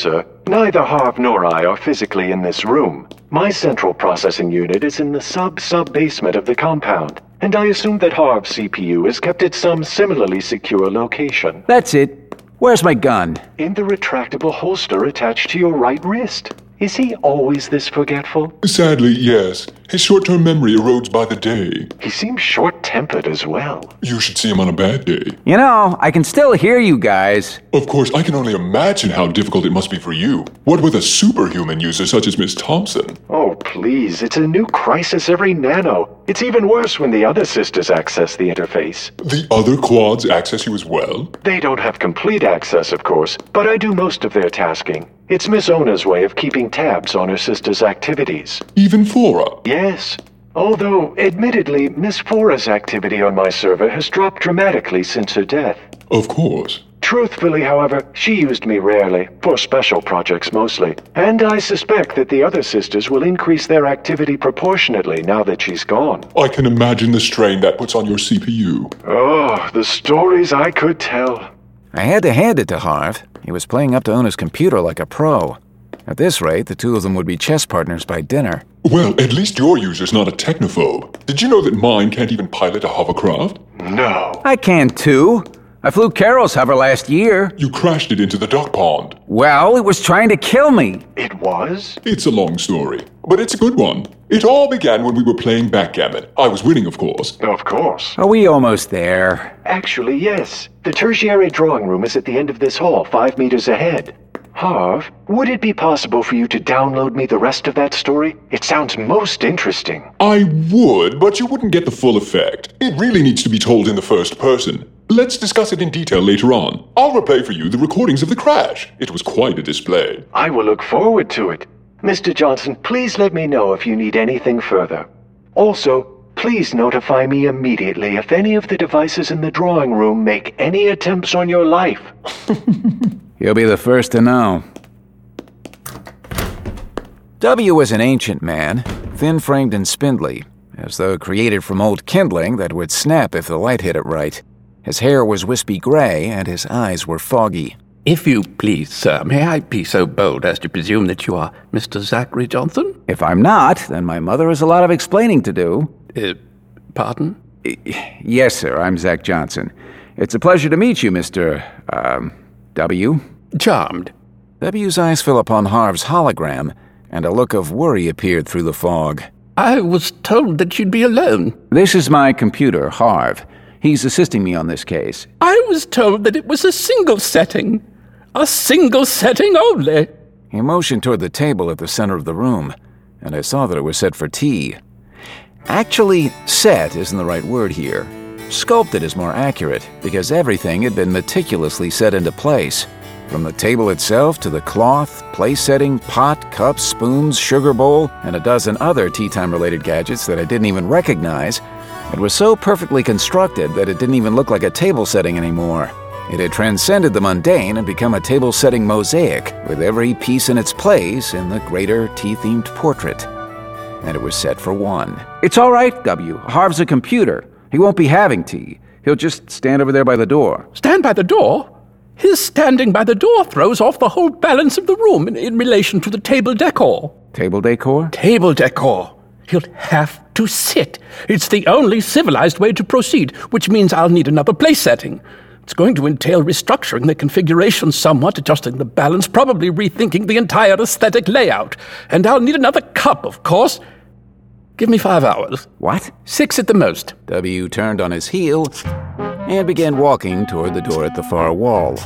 Neither Harv nor I are physically in this room. My central processing unit is in the sub-basement of the compound, and I assume that Harv's CPU is kept at some similarly secure location. That's it. Where's my gun? In the retractable holster attached to your right wrist. Is he always this forgetful? Sadly, yes. His short-term memory erodes by the day. He seems short-tempered as well. You should see him on a bad day. You know, I can still hear you guys. Of course, I can only imagine how difficult it must be for you. What with a superhuman user such as Miss Thompson? Oh, please, it's a new crisis every nano. It's even worse when the other sisters access the interface. The other quads access you as well? They don't have complete access, of course, but I do most of their tasking. It's Miss Ona's way of keeping tabs on her sister's activities. Even Flora? Yes. Although, admittedly, Miss Flora's activity on my server has dropped dramatically since her death. Of course. Truthfully, however, she used me rarely, for special projects mostly, and I suspect that the other sisters will increase their activity proportionately now that she's gone. I can imagine the strain that puts on your CPU. Oh, the stories I could tell. I had to hand it to Harv. He was playing up to Ona's computer like a pro. At this rate, the two of them would be chess partners by dinner. Well, at least your user's not a technophobe. Did you know that mine can't even pilot a hovercraft? No. I can too. I flew Carol's hover last year. You crashed it into the duck pond. Well, it was trying to kill me. It was? It's a long story, but it's a good one. It all began when we were playing backgammon. I was winning, of course. Of course. Are we almost there? Actually, yes. The tertiary drawing room is at the end of this hall, 5 meters ahead. Harv, would it be possible for you to download me the rest of that story? It sounds most interesting. I would, but you wouldn't get the full effect. It really needs to be told in the first person. Let's discuss it in detail later on. I'll replay for you the recordings of the crash. It was quite a display. I will look forward to it. Mr. Johnson, please let me know if you need anything further. Also, please notify me immediately if any of the devices in the drawing room make any attempts on your life. You'll be the first to know. W was an ancient man, thin-framed and spindly, as though created from old kindling that would snap if the light hit it right. His hair was wispy gray, and his eyes were foggy. If you please, sir, may I be so bold as to presume that you are Mr. Zachary Johnson? If I'm not, then my mother has a lot of explaining to do. Pardon? Yes, sir, I'm Zach Johnson. It's a pleasure to meet you, Mr. W. Charmed. W's eyes fell upon Harv's hologram, and a look of worry appeared through the fog. I was told that you'd be alone. This is my computer, Harv. He's assisting me on this case. I was told that it was a single setting. A single setting only. He motioned toward the table at the center of the room, and I saw that it was set for tea. Actually, set isn't the right word here. Sculpted is more accurate, because everything had been meticulously set into place. From the table itself to the cloth, place setting, pot, cups, spoons, sugar bowl, and a dozen other tea-time-related gadgets that I didn't even recognize, it was so perfectly constructed that it didn't even look like a table setting anymore. It had transcended the mundane and become a table-setting mosaic, with every piece in its place in the greater tea-themed portrait. And it was set for one. It's all right, W. Harv's a computer. He won't be having tea. He'll just stand over there by the door. Stand by the door? His standing by the door throws off the whole balance of the room in relation to the table decor. Table decor? Table decor. He'll have to sit. It's the only civilized way to proceed, which means I'll need another place setting. It's going to entail restructuring the configuration somewhat, adjusting the balance, probably rethinking the entire aesthetic layout. And I'll need another cup, of course. Give me 5 hours. What? 6 at the most. W turned on his heel and began walking toward the door at the far wall.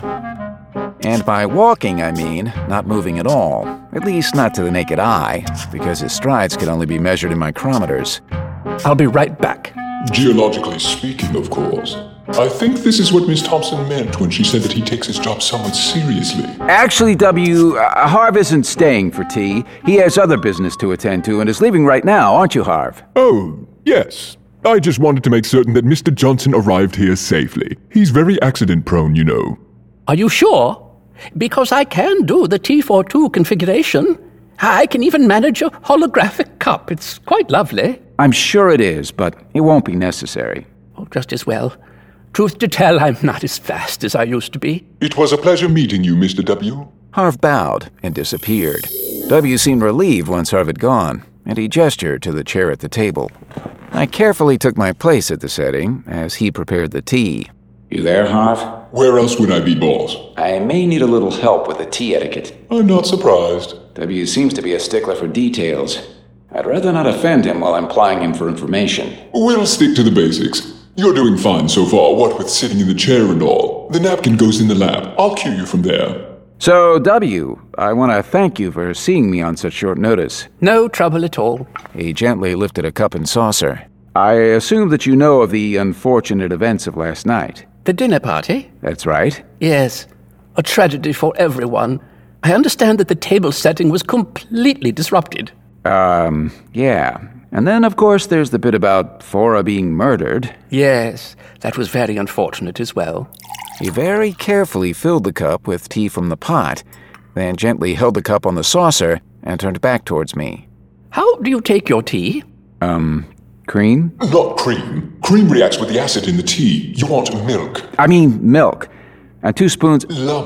And by walking, I mean not moving at all. At least not to the naked eye, because his strides could only be measured in micrometers. I'll be right back. Geologically speaking, of course. I think this is what Miss Thompson meant when she said that he takes his job somewhat seriously. Actually, W, Harv isn't staying for tea. He has other business to attend to and is leaving right now, aren't you, Harv? Oh, yes. I just wanted to make certain that Mr. Johnson arrived here safely. He's very accident-prone, you know. Are you sure? Because I can do the T42 configuration. I can even manage a holographic cup. It's quite lovely. I'm sure it is, but it won't be necessary. Oh, just as well. Truth to tell, I'm not as fast as I used to be. It was a pleasure meeting you, Mr. W. Harv bowed and disappeared. W seemed relieved once Harv had gone, and he gestured to the chair at the table. I carefully took my place at the setting as he prepared the tea. You there, Harv? Where else would I be, boss? I may need a little help with the tea etiquette. I'm not surprised. W seems to be a stickler for details. I'd rather not offend him while I'm plying him for information. We'll stick to the basics. You're doing fine so far, what with sitting in the chair and all. The napkin goes in the lap. I'll cue you from there. So, W, I want to thank you for seeing me on such short notice. No trouble at all. He gently lifted a cup and saucer. I assume that you know of the unfortunate events of last night. The dinner party? That's right. Yes. A tragedy for everyone. I understand that the table setting was completely disrupted. Yeah. And then, of course, there's the bit about Fora being murdered. Yes, that was very unfortunate as well. He very carefully filled the cup with tea from the pot, then gently held the cup on the saucer and turned back towards me. How do you take your tea? Cream? Not cream. Cream reacts with the acid in the tea. You want milk. I mean milk. And 2 spoons...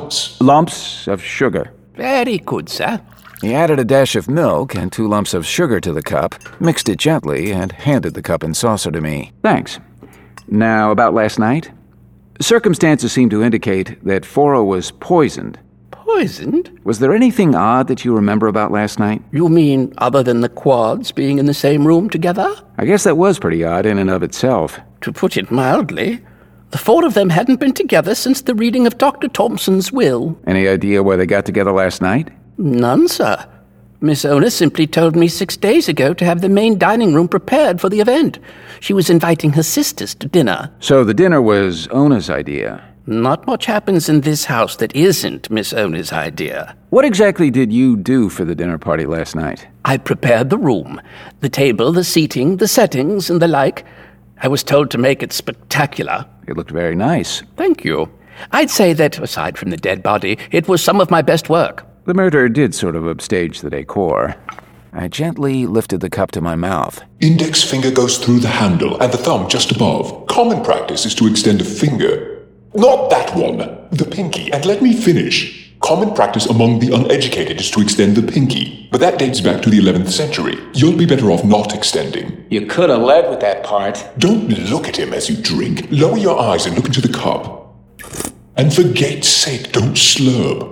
Lumps of sugar. Very good, sir. He added a dash of milk and 2 lumps of sugar to the cup, mixed it gently, and handed the cup and saucer to me. Thanks. Now, about last night? Circumstances seem to indicate that Fora was poisoned. Poisoned? Was there anything odd that you remember about last night? You mean other than the quads being in the same room together? I guess that was pretty odd in and of itself. To put it mildly, the 4 of them hadn't been together since the reading of Dr. Thompson's will. Any idea where they got together last night? None, sir. Miss Ona simply told me 6 days ago to have the main dining room prepared for the event. She was inviting her sisters to dinner. So the dinner was Ona's idea? Not much happens in this house that isn't Miss Ona's idea. What exactly did you do for the dinner party last night? I prepared the room. The table, the seating, the settings, and the like. I was told to make it spectacular. It looked very nice. Thank you. I'd say that, aside from the dead body, it was some of my best work. The murder did sort of upstage the decor. I gently lifted the cup to my mouth. Index finger goes through the handle and the thumb just above. Common practice is to extend a finger. Not that one, the pinky. And let me finish. Common practice among the uneducated is to extend the pinky. But that dates back to the 11th century. You'll be better off not extending. You could have led with that part. Don't look at him as you drink. Lower your eyes and look into the cup. And for Gate's sake, don't slurp.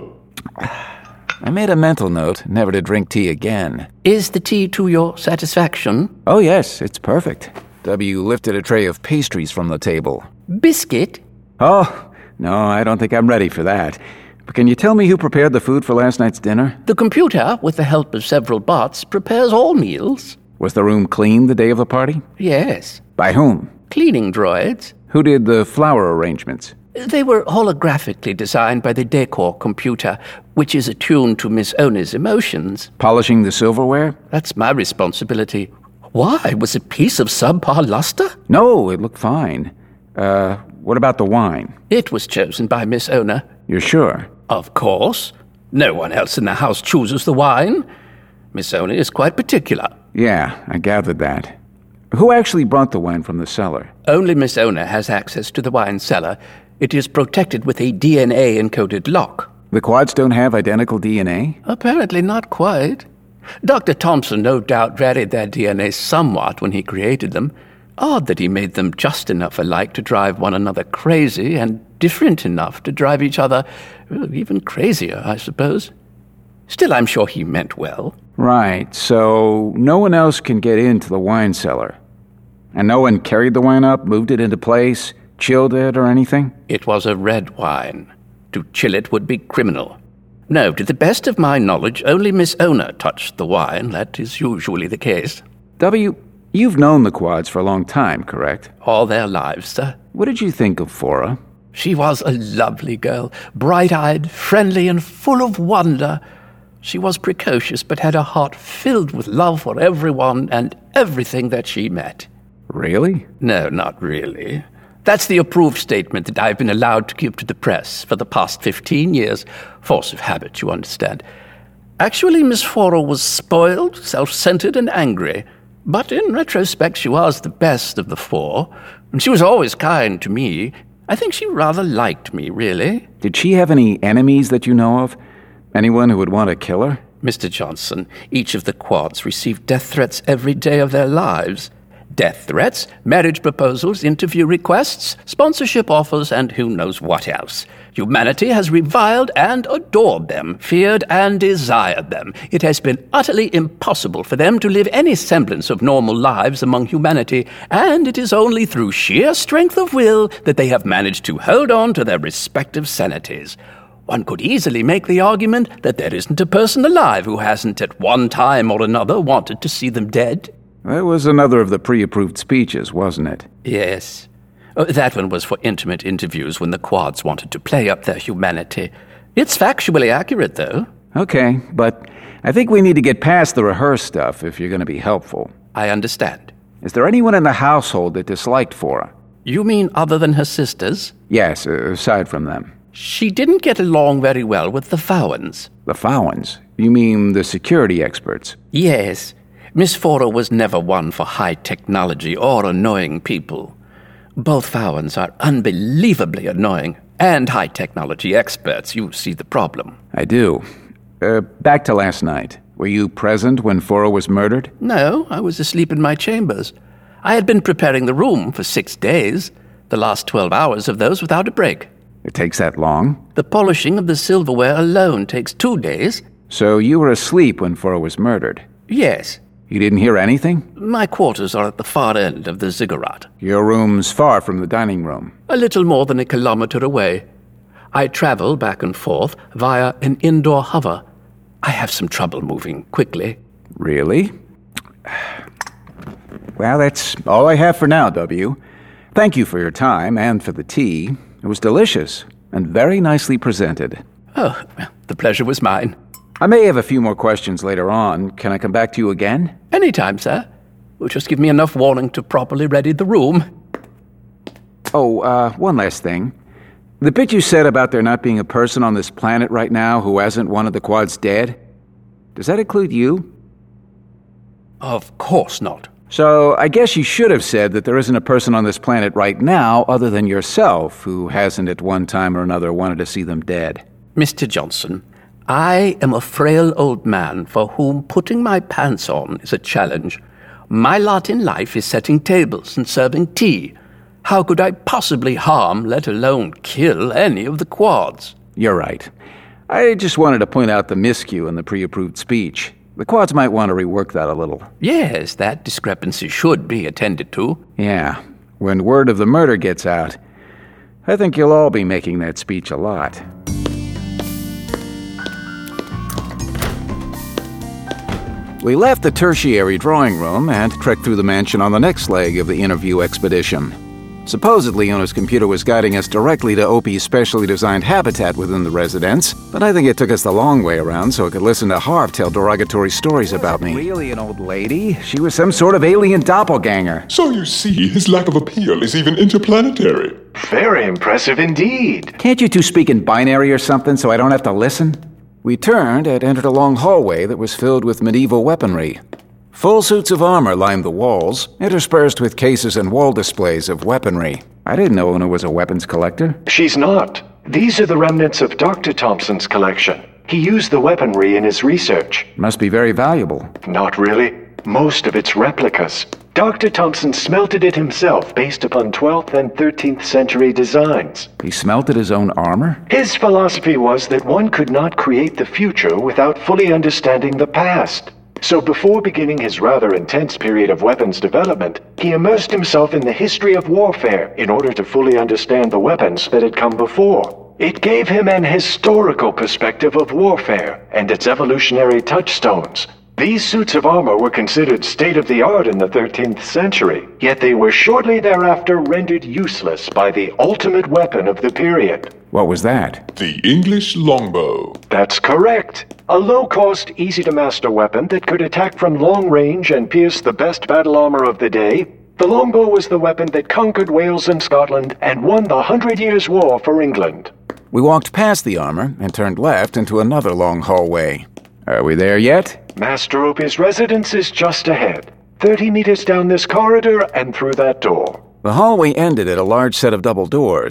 I made a mental note never to drink tea again. Is the tea to your satisfaction? Oh, yes, it's perfect. W lifted a tray of pastries from the table. Biscuit? Oh, no, I don't think I'm ready for that. But can you tell me who prepared the food for last night's dinner? The computer, with the help of several bots, prepares all meals. Was the room cleaned the day of the party? Yes. By whom? Cleaning droids. Who did the flower arrangements? They were holographically designed by the Decor computer, which is attuned to Miss Ona's emotions. Polishing the silverware? That's my responsibility. Why? Was it a piece of subpar luster? No, it looked fine. What about the wine? It was chosen by Miss Ona. You're sure? Of course. No one else in the house chooses the wine. Miss Ona is quite particular. Yeah, I gathered that. Who actually brought the wine from the cellar? Only Miss Ona has access to the wine cellar. It is protected with a DNA-encoded lock. The quads don't have identical DNA? Apparently not quite. Dr. Thompson no doubt varied their DNA somewhat when he created them. Odd that he made them just enough alike to drive one another crazy, and different enough to drive each other even crazier, I suppose. Still, I'm sure he meant well. Right, so no one else can get into the wine cellar. And no one carried the wine up, moved it into place, chilled it or anything? It was a red wine. To chill it would be criminal. No, to the best of my knowledge, only Miss Ona touched the wine. That is usually the case. W, you've known the quads for a long time, correct? All their lives, sir. What did you think of Fora? She was a lovely girl, bright-eyed, friendly, and full of wonder. She was precocious, but had a heart filled with love for everyone and everything that she met. Really? No, not really. That's the approved statement that I've been allowed to give to the press for the past 15 years. Force of habit, you understand. Actually, Miss Fora was spoiled, self-centered, and angry. But in retrospect, she was the best of the 4. And she was always kind to me. I think she rather liked me, really. Did she have any enemies that you know of? Anyone who would want to kill her? Mr. Johnson, each of the quads receive death threats every day of their lives. Death threats, marriage proposals, interview requests, sponsorship offers, and who knows what else. Humanity has reviled and adored them, feared and desired them. It has been utterly impossible for them to live any semblance of normal lives among humanity, and it is only through sheer strength of will that they have managed to hold on to their respective sanities. One could easily make the argument that there isn't a person alive who hasn't at one time or another wanted to see them dead. That was another of the pre-approved speeches, wasn't it? Yes. That one was for intimate interviews when the quads wanted to play up their humanity. It's factually accurate, though. Okay, but I think we need to get past the rehearse stuff if you're going to be helpful. I understand. Is there anyone in the household that disliked Fora? You mean other than her sisters? Yes, aside from them. She didn't get along very well with the Fowans. The Fowans? You mean the security experts? Yes. Miss Fora was never one for high technology or annoying people. Both Fowans are unbelievably annoying and high technology experts. You see the problem. I do. Back to last night. Were you present when Fora was murdered? No, I was asleep in my chambers. I had been preparing the room for 6 days, the last 12 hours of those without a break. It takes that long? The polishing of the silverware alone takes 2 days. So you were asleep when Fora was murdered? Yes. You didn't hear anything? My quarters are at the far end of the ziggurat. Your room's far from the dining room? A little more than a kilometer away. I travel back and forth via an indoor hover. I have some trouble moving quickly. Really? Well, that's all I have for now, W. Thank you for your time and for the tea. It was delicious and very nicely presented. Oh, the pleasure was mine. I may have a few more questions later on. Can I come back to you again? Anytime, sir. Just give me enough warning to properly ready the room. Oh, one last thing. The bit you said about there not being a person on this planet right now who hasn't wanted the quads dead, does that include you? Of course not. So I guess you should have said that there isn't a person on this planet right now other than yourself who hasn't at one time or another wanted to see them dead. Mr. Johnson, I am a frail old man for whom putting my pants on is a challenge. My lot in life is setting tables and serving tea. How could I possibly harm, let alone kill, any of the quads? You're right. I just wanted to point out the miscue in the pre-approved speech. The quads might want to rework that a little. Yes, that discrepancy should be attended to. Yeah. When word of the murder gets out, I think you'll all be making that speech a lot. We left the tertiary drawing room and trekked through the mansion on the next leg of the interview expedition. Supposedly, Una's computer was guiding us directly to Opie's specially designed habitat within the residence, but I think it took us the long way around so it could listen to Harv tell derogatory stories about me. Really an old lady? She was some sort of alien doppelganger. So you see, his lack of appeal is even interplanetary. Very impressive indeed. Can't you two speak in binary or something so I don't have to listen? We turned and entered a long hallway that was filled with medieval weaponry. Full suits of armor lined the walls, interspersed with cases and wall displays of weaponry. I didn't know Una was a weapons collector. She's not. These are the remnants of Dr. Thompson's collection. He used the weaponry in his research. Must be very valuable. Not really. Most of it's replicas. Dr. Thompson smelted it himself based upon 12th and 13th century designs. He smelted his own armor? His philosophy was that one could not create the future without fully understanding the past. So before beginning his rather intense period of weapons development, he immersed himself in the history of warfare in order to fully understand the weapons that had come before. It gave him an historical perspective of warfare and its evolutionary touchstones. These suits of armor were considered state-of-the-art in the 13th century, yet they were shortly thereafter rendered useless by the ultimate weapon of the period. What was that? The English longbow. That's correct. A low-cost, easy-to-master weapon that could attack from long range and pierce the best battle armor of the day. The longbow was the weapon that conquered Wales and Scotland and won the 100 Years' War for England. We walked past the armor and turned left into another long hallway. Are we there yet? Master Opie's residence is just ahead. 30 meters down this corridor and through that door. The hallway ended at a large set of double doors.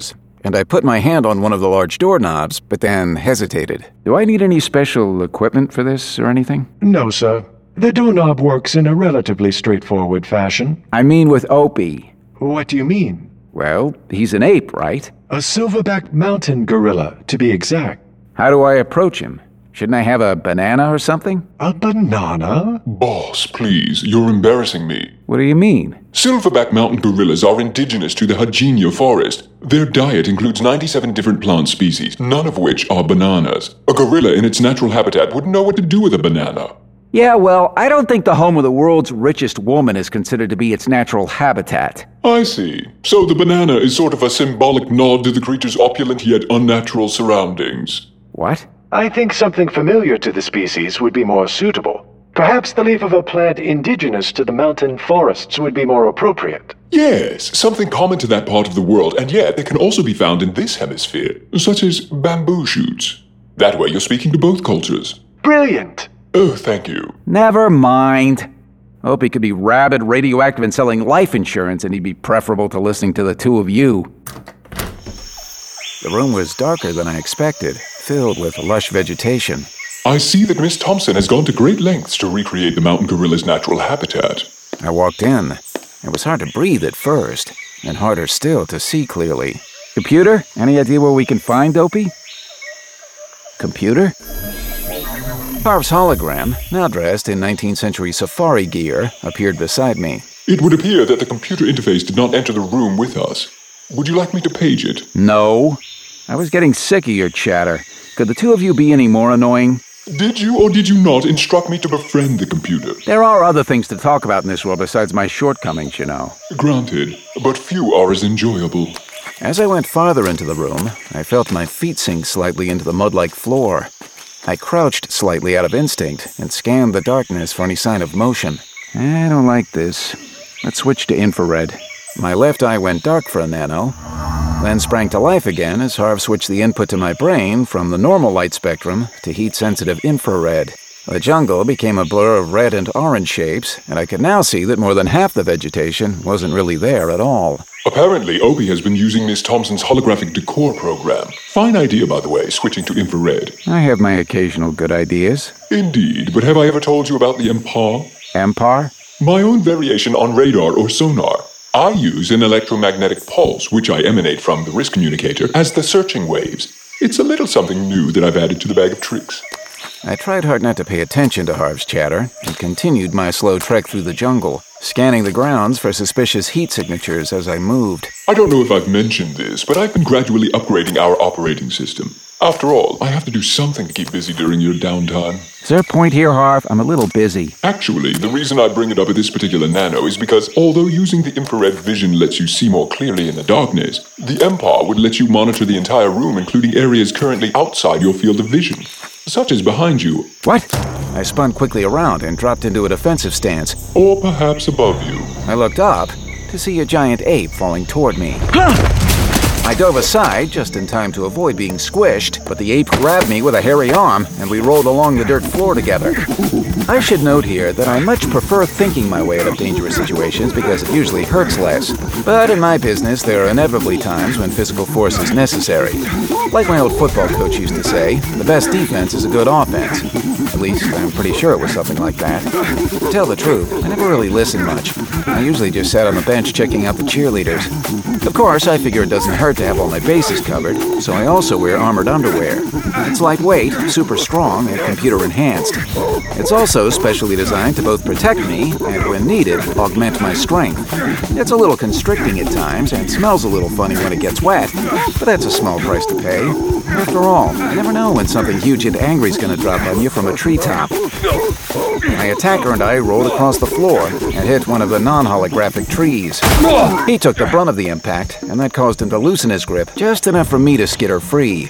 and I put my hand on one of the large doorknobs, but then hesitated. Do I need any special equipment for this or anything? No, sir. The doorknob works in a relatively straightforward fashion. I mean with Opie. What do you mean? Well, he's an ape, right? A silverback mountain gorilla, to be exact. How do I approach him? Shouldn't I have a banana or something? A banana? Boss, please, you're embarrassing me. What do you mean? Silverback mountain gorillas are indigenous to the Hajinio forest. Their diet includes 97 different plant species, none of which are bananas. A gorilla in its natural habitat wouldn't know what to do with a banana. Yeah, well, I don't think the home of the world's richest woman is considered to be its natural habitat. I see. So the banana is sort of a symbolic nod to the creature's opulent yet unnatural surroundings. What? I think something familiar to the species would be more suitable. Perhaps the leaf of a plant indigenous to the mountain forests would be more appropriate. Yes, something common to that part of the world, and yet it can also be found in this hemisphere, such as bamboo shoots. That way you're speaking to both cultures. Brilliant! Oh, thank you. Never mind. Opie could be rabid, radioactive, and selling life insurance, and he'd be preferable to listening to the two of you. The room was darker than I expected, filled with lush vegetation. I see that Miss Thompson has gone to great lengths to recreate the mountain gorilla's natural habitat. I walked in. It was hard to breathe at first, and harder still to see clearly. Computer, any idea where we can find Opie? Computer? Harv's hologram, now dressed in 19th century safari gear, appeared beside me. It would appear that the computer interface did not enter the room with us. Would you like me to page it? No. I was getting sick of your chatter. Could the two of you be any more annoying? Did you or did you not instruct me to befriend the computer? There are other things to talk about in this world besides my shortcomings, you know. Granted, but few are as enjoyable. As I went farther into the room, I felt my feet sink slightly into the mud-like floor. I crouched slightly out of instinct and scanned the darkness for any sign of motion. I don't like this. Let's switch to infrared. My left eye went dark for a nano, then sprang to life again as Harv switched the input to my brain from the normal light spectrum to heat-sensitive infrared. The jungle became a blur of red and orange shapes, and I could now see that more than half the vegetation wasn't really there at all. Apparently, Opie has been using Miss Thompson's holographic decor program. Fine idea, by the way, switching to infrared. I have my occasional good ideas. Indeed, but have I ever told you about the Empar? Empar? My own variation on radar or sonar. I use an electromagnetic pulse, which I emanate from the wrist communicator, as the searching waves. It's a little something new that I've added to the bag of tricks. I tried hard not to pay attention to Harv's chatter and continued my slow trek through the jungle, scanning the grounds for suspicious heat signatures as I moved. I don't know if I've mentioned this, but I've been gradually upgrading our operating system. After all, I have to do something to keep busy during your downtime. Is there a point here, Harv? I'm a little busy. Actually, the reason I bring it up at this particular nano is because although using the infrared vision lets you see more clearly in the darkness, the Empar would let you monitor the entire room, including areas currently outside your field of vision, such as behind you. What? I spun quickly around and dropped into a defensive stance. Or perhaps above you. I looked up to see a giant ape falling toward me. I dove aside just in time to avoid being squished, but the ape grabbed me with a hairy arm, and we rolled along the dirt floor together. I should note here that I much prefer thinking my way out of dangerous situations because it usually hurts less. But in my business, there are inevitably times when physical force is necessary. Like my old football coach used to say, the best defense is a good offense. At least, I'm pretty sure it was something like that. To tell the truth, I never really listened much. I usually just sat on the bench checking out the cheerleaders. Of course, I figure it doesn't hurt to have all my bases covered, so I also wear armored underwear. It's lightweight, super strong, and computer-enhanced. It's also specially designed to both protect me and, when needed, augment my strength. It's a little constricting at times and smells a little funny when it gets wet, but that's a small price to pay. After all, you never know when something huge and angry is going to drop on you from a treetop. My attacker and I rolled across the floor and hit one of the non-holographic trees. He took the brunt of the impact, and that caused him to loosen his grip, just enough for me to skitter free.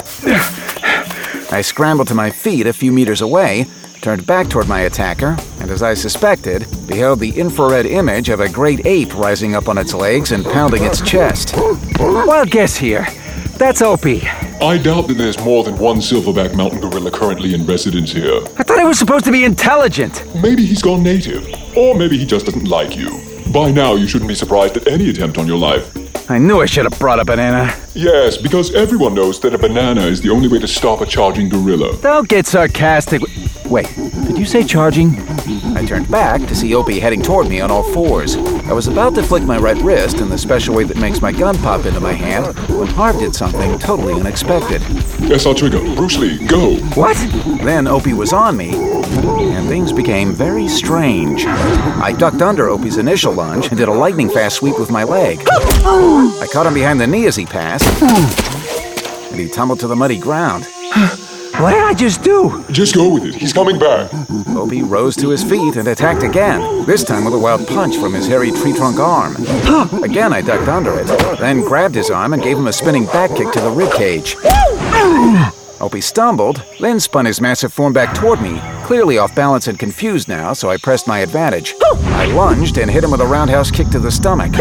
I scrambled to my feet a few meters away, turned back toward my attacker, and as I suspected, beheld the infrared image of a great ape rising up on its legs and pounding its chest. Wild guess here. That's Opie. I doubt that there's more than one silverback mountain gorilla currently in residence here. I thought he was supposed to be intelligent. Maybe he's gone native, or maybe he just doesn't like you. By now, you shouldn't be surprised at any attempt on your life. I knew I should have brought a banana. Yes, because everyone knows that a banana is the only way to stop a charging gorilla. Don't get sarcastic. Wait, did you say charging? I turned back to see Opie heading toward me on all fours. I was about to flick my right wrist in the special way that makes my gun pop into my hand when Harv did something totally unexpected. SR Trigger, Bruce Lee, go! What? Then Opie was on me, and things became very strange. I ducked under Opie's initial lunge and did a lightning-fast sweep with my leg. I caught him behind the knee as he passed, and he tumbled to the muddy ground. What did I just do? Just go with it. He's coming back. Opie rose to his feet and attacked again, this time with a wild punch from his hairy tree trunk arm. Again, I ducked under it, then grabbed his arm and gave him a spinning back kick to the ribcage. Opie stumbled, then spun his massive form back toward me, clearly off balance and confused now, so I pressed my advantage. I lunged and hit him with a roundhouse kick to the stomach,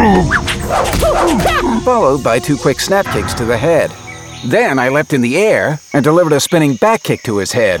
followed by 2 quick snap kicks to the head. Then I leapt in the air and delivered a spinning back kick to his head.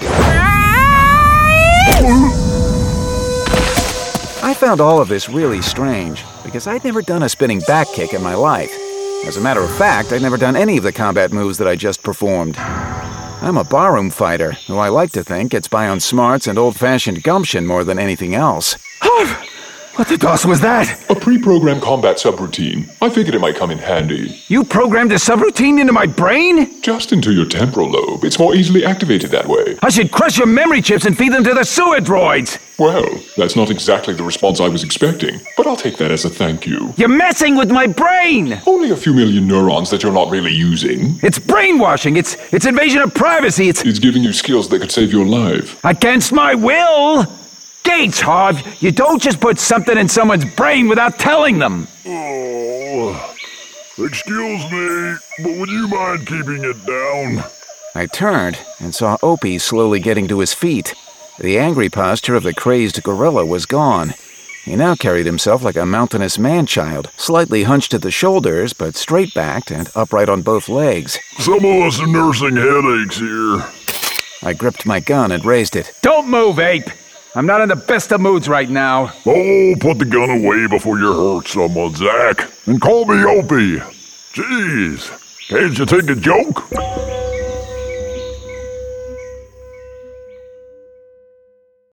I found all of this really strange, because I'd never done a spinning back kick in my life. As a matter of fact, I'd never done any of the combat moves that I just performed. I'm a barroom fighter, who I like to think gets by on smarts and old-fashioned gumption more than anything else. What the DOS was that? A pre-programmed combat subroutine. I figured it might come in handy. You programmed a subroutine into my brain? Just into your temporal lobe. It's more easily activated that way. I should crush your memory chips and feed them to the sewer droids! Well, that's not exactly the response I was expecting, but I'll take that as a thank you. You're messing with my brain! Only a few million neurons that you're not really using. It's brainwashing. It's invasion of privacy. It's giving you skills that could save your life. Against my will! Gates, Harv! You don't just put something in someone's brain without telling them! Oh, excuse me, but would you mind keeping it down? I turned and saw Opie slowly getting to his feet. The angry posture of the crazed gorilla was gone. He now carried himself like a mountainous man-child, slightly hunched at the shoulders, but straight-backed and upright on both legs. Some of us are nursing headaches here. I gripped my gun and raised it. Don't move, Ape! I'm not in the best of moods right now. Oh, put the gun away before you hurt someone, Zach. And call me Opie. Jeez, can't you take a joke?